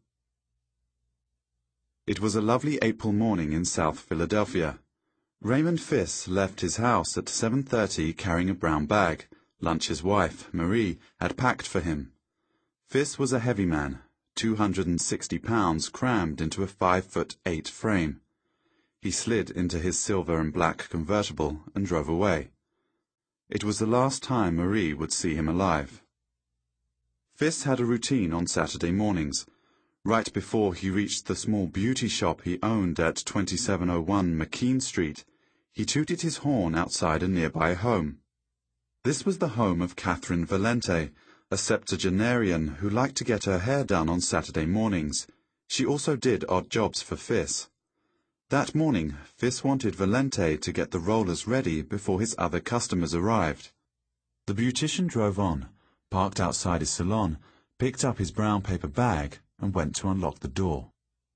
It was a lovely April morning in South Philadelphia. Raymond Fiss left his house at 7:30 carrying a brown bag, lunch his wife, Marie, had packed for him. Fiss was a heavy man, 260 pounds crammed into a 5'8" frame. He slid into his silver and black convertible and drove away. It was the last time Marie would see him alive. Fiss had a routine on Saturday mornings. Right before he reached the small beauty shop he owned at 2701 McKean Street, he tooted his horn outside a nearby home. This was the home of Catherine Valente, a septuagenarian who liked to get her hair done on Saturday mornings. She also did odd jobs for Fiss. That morning, Fiss wanted Valente to get the rollers ready before his other customers arrived. The beautician drove on, parked outside his salon, picked up his brown paper bag, and went to unlock the door.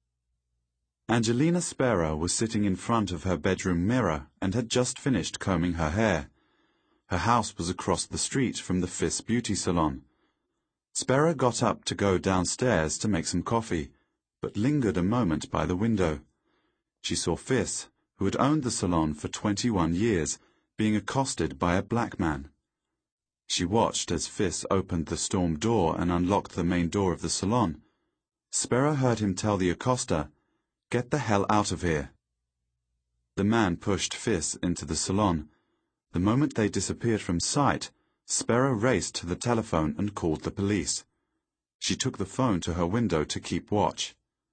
Angelina Spera was sitting in front of her bedroom mirror and had just finished combing her hair. Her house was across the street from the Fiss beauty salon. Spera got up to go downstairs to make some coffee, but lingered a moment by the window. She saw Fiss, who had owned the salon for 21 years, being accosted by a black man. She watched as Fiss opened the storm door and unlocked the main door of the salon. Spera heard him tell the accoster, "Get the hell out of here." The man pushed Fiss into the salon. The moment they disappeared from sight, Spera raced to the telephone and called the police. She took the phone to her window to keep watch.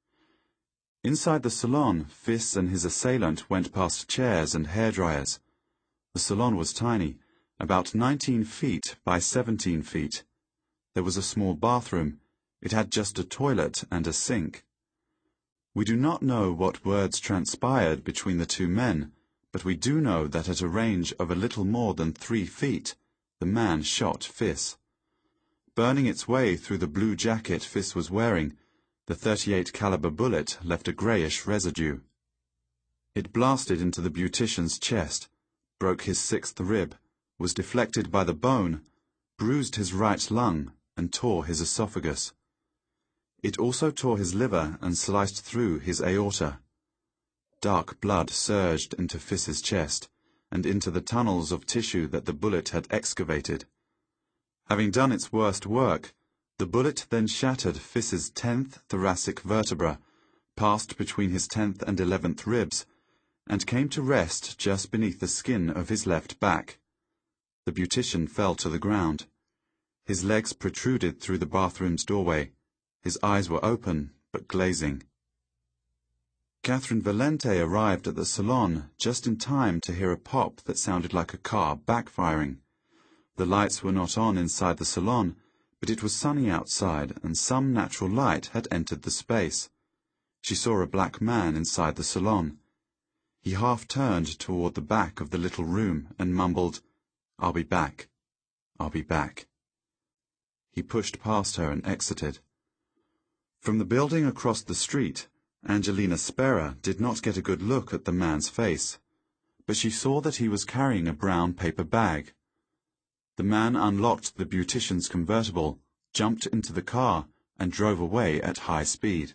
Inside the salon, Fiss and his assailant went past chairs and hairdryers. The salon was tiny, about 19 feet by 17 feet. There was a small bathroom. It had just a toilet and a sink. We do not know what words transpired between the two men, but we do know that at a range of a little more than 3 feet, the man shot Fiss. Burning its way through the blue jacket Fiss was wearing, the .38 caliber bullet left a grayish residue. It blasted into the beautician's chest, broke his 6th rib, was deflected by the bone, bruised his right lung, and tore his esophagus. It also tore his liver and sliced through his aorta. Dark blood surged into Fiss's chest and into the tunnels of tissue that the bullet had excavated. Having done its worst work, the bullet then shattered Fiss's 10th thoracic vertebra, passed between his 10th and 11th ribs, and came to rest just beneath the skin of his left back. The beautician fell to the ground. His legs protruded through the bathroom's doorway. His eyes were open, but glazing. Catherine Valente arrived at the salon just in time to hear a pop that sounded like a car backfiring. The lights were not on inside the salon, but it was sunny outside and some natural light had entered the space. She saw a black man inside the salon. He half turned toward the back of the little room and mumbled, "I'll be back. I'll be back." He pushed past her and exited. From the building across the street, Angelina Spera did not get a good look at the man's face, but she saw that he was carrying a brown paper bag. The man unlocked the beautician's convertible, jumped into the car, and drove away at high speed.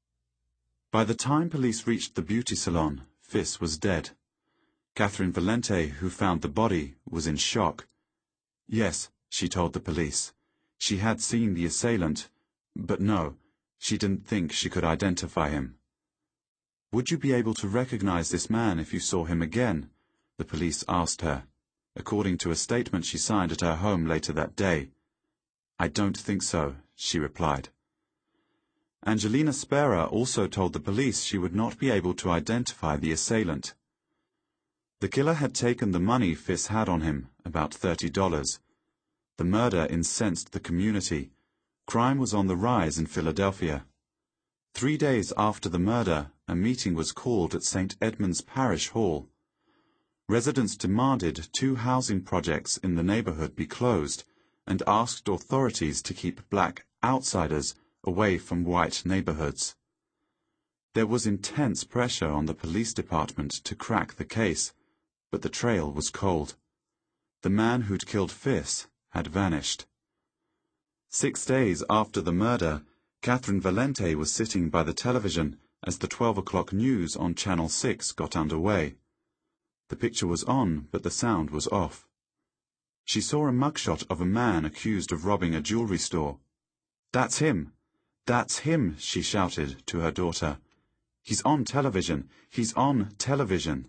By the time police reached the beauty salon, Fiss was dead. Catherine Valente, who found the body, was in shock. Yes, she told the police. She had seen the assailant, but no, she didn't think she could identify him. "Would you be able to recognize this man if you saw him again?" the police asked her, according to a statement she signed at her home later that day. "I don't think so," she replied. Angelina Spera also told the police she would not be able to identify the assailant. The killer had taken the money Fiss had on him, about $30. The murder incensed the community. Crime was on the rise in Philadelphia. 3 days after the murder, a meeting was called at St. Edmund's Parish Hall. Residents demanded 2 housing projects in the neighborhood be closed and asked authorities to keep black outsiders away from white neighborhoods. There was intense pressure on the police department to crack the case, but the trail was cold. The man who'd killed Fiss had vanished. 6 days after the murder, Catherine Valente was sitting by the television as the 12 o'clock news on Channel 6 got underway. The picture was on, but the sound was off. She saw a mugshot of a man accused of robbing a jewelry store. "That's him! That's him!" she shouted to her daughter. "He's on television! He's on television!"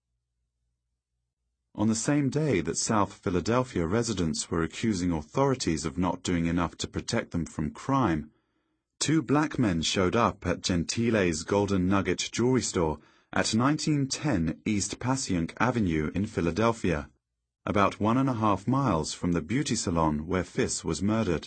On the same day that South Philadelphia residents were accusing authorities of not doing enough to protect them from crime, 2 black men showed up at Gentile's Golden Nugget jewelry store at 1910 East Passyunk Avenue in Philadelphia, about 1.5 miles from the beauty salon where Fiss was murdered.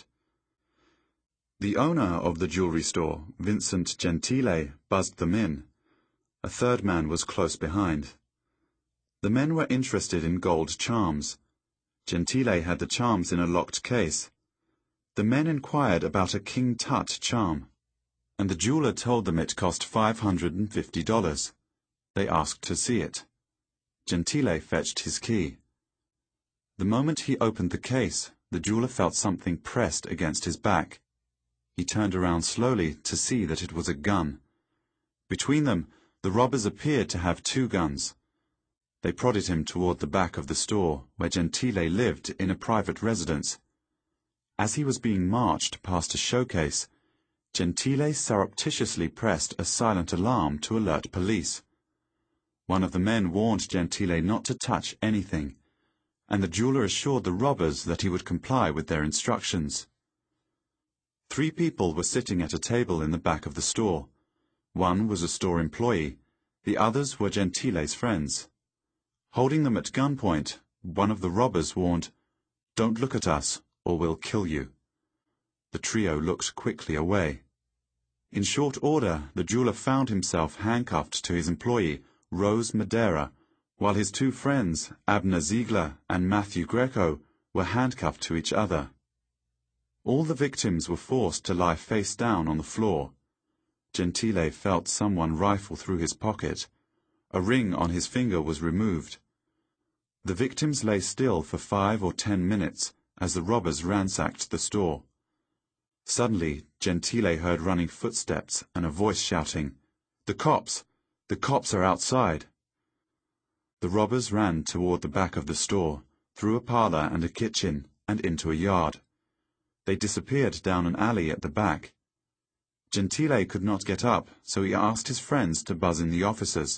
The owner of the jewelry store, Vincent Gentile, buzzed them in. A 3rd man was close behind. The men were interested in gold charms. Gentile had the charms in a locked case. The men inquired about a King Tut charm, and the jeweler told them it cost $550. They asked to see it. Gentile fetched his key. The moment he opened the case, the jeweler felt something pressed against his back. He turned around slowly to see that it was a gun. Between them, the robbers appeared to have 2 guns. They prodded him toward the back of the store, where Gentile lived in a private residence. As he was being marched past a showcase, Gentile surreptitiously pressed a silent alarm to alert police. One of the men warned Gentile not to touch anything, and the jeweler assured the robbers that he would comply with their instructions. 3 people were sitting at a table in the back of the store. One was a store employee, the others were Gentile's friends. Holding them at gunpoint, one of the robbers warned, "Don't look at us, or we'll kill you." The trio looked quickly away. In short order, the jeweler found himself handcuffed to his employee, Rose Madera, while his 2 friends, Abner Ziegler and Matthew Greco, were handcuffed to each other. All the victims were forced to lie face down on the floor. Gentile felt someone rifle through his pocket. A ring on his finger was removed. The victims lay still for 5 or 10 minutes as the robbers ransacked the store. Suddenly, Gentile heard running footsteps and a voice shouting, "The cops! The cops are outside!" The robbers ran toward the back of the store, through a parlor and a kitchen, and into a yard. They disappeared down an alley at the back. Gentile could not get up, so he asked his friends to buzz in the officers.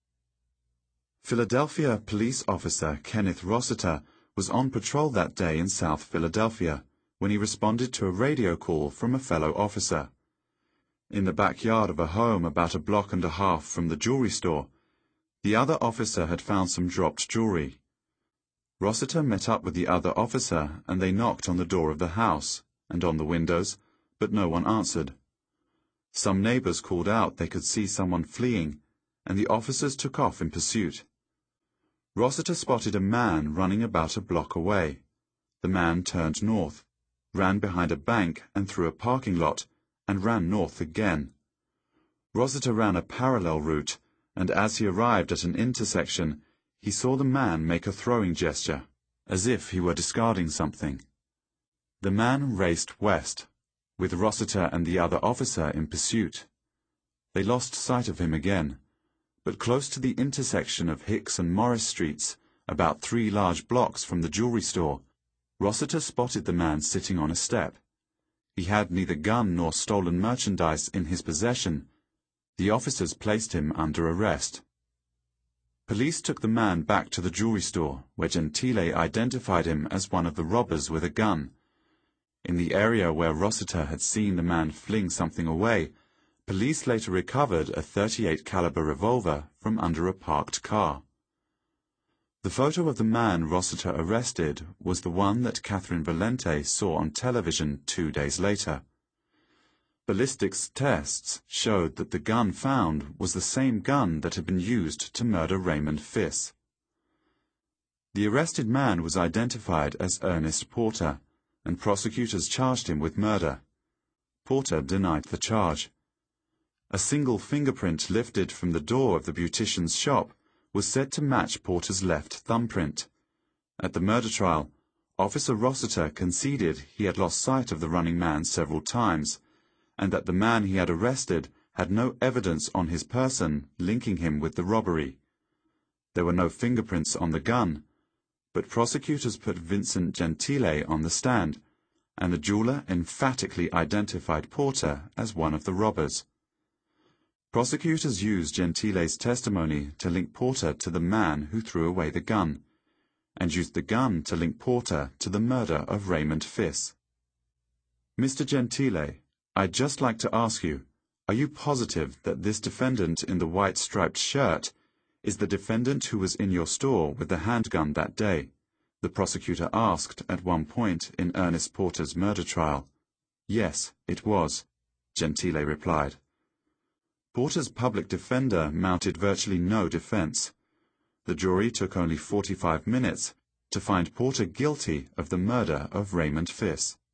Philadelphia police officer Kenneth Rossiter was on patrol that day in South Philadelphia when he responded to a radio call from a fellow officer. In the backyard of a home about 1.5 blocks from the jewelry store, the other officer had found some dropped jewelry. Rossiter met up with the other officer and they knocked on the door of the house and on the windows, but no one answered. Some neighbors called out they could see someone fleeing, and the officers took off in pursuit. Rossiter spotted a man running about 1 block away. The man turned north, ran behind a bank and through a parking lot, and ran north again. Rossiter ran a parallel route, and as he arrived at an intersection, he saw the man make a throwing gesture, as if he were discarding something. The man raced west, with Rossiter and the other officer in pursuit. They lost sight of him again, but close to the intersection of Hicks and Morris Streets, about 3 large blocks from the jewelry store, Rossiter spotted the man sitting on a step. He had neither gun nor stolen merchandise in his possession. The officers placed him under arrest. Police took the man back to the jewelry store, where Gentile identified him as one of the robbers with a gun. In the area where Rossiter had seen the man fling something away, police later recovered a .38 caliber revolver from under a parked car. The photo of the man Rossiter arrested was the one that Catherine Valente saw on television 2 days later. Ballistics tests showed that the gun found was the same gun that had been used to murder Raymond Fiss. The arrested man was identified as Ernest Porter, and prosecutors charged him with murder. Porter denied the charge. A single fingerprint lifted from the door of the beautician's shop was said to match Porter's left thumbprint. At the murder trial, Officer Rossiter conceded he had lost sight of the running man several times, and that the man he had arrested had no evidence on his person linking him with the robbery. There were no fingerprints on the gun, but prosecutors put Vincent Gentile on the stand, and the jeweler emphatically identified Porter as one of the robbers. Prosecutors used Gentile's testimony to link Porter to the man who threw away the gun, and used the gun to link Porter to the murder of Raymond Fiss. Mr. Gentile, I'd just like to ask you, are you positive that this defendant in the white striped shirt is the defendant who was in your store with the handgun that day? The prosecutor asked at one point in Ernest Porter's murder trial. Yes, it was, Gentile replied. Porter's public defender mounted virtually no defense. The jury took only 45 minutes to find Porter guilty of the murder of Raymond Fiss.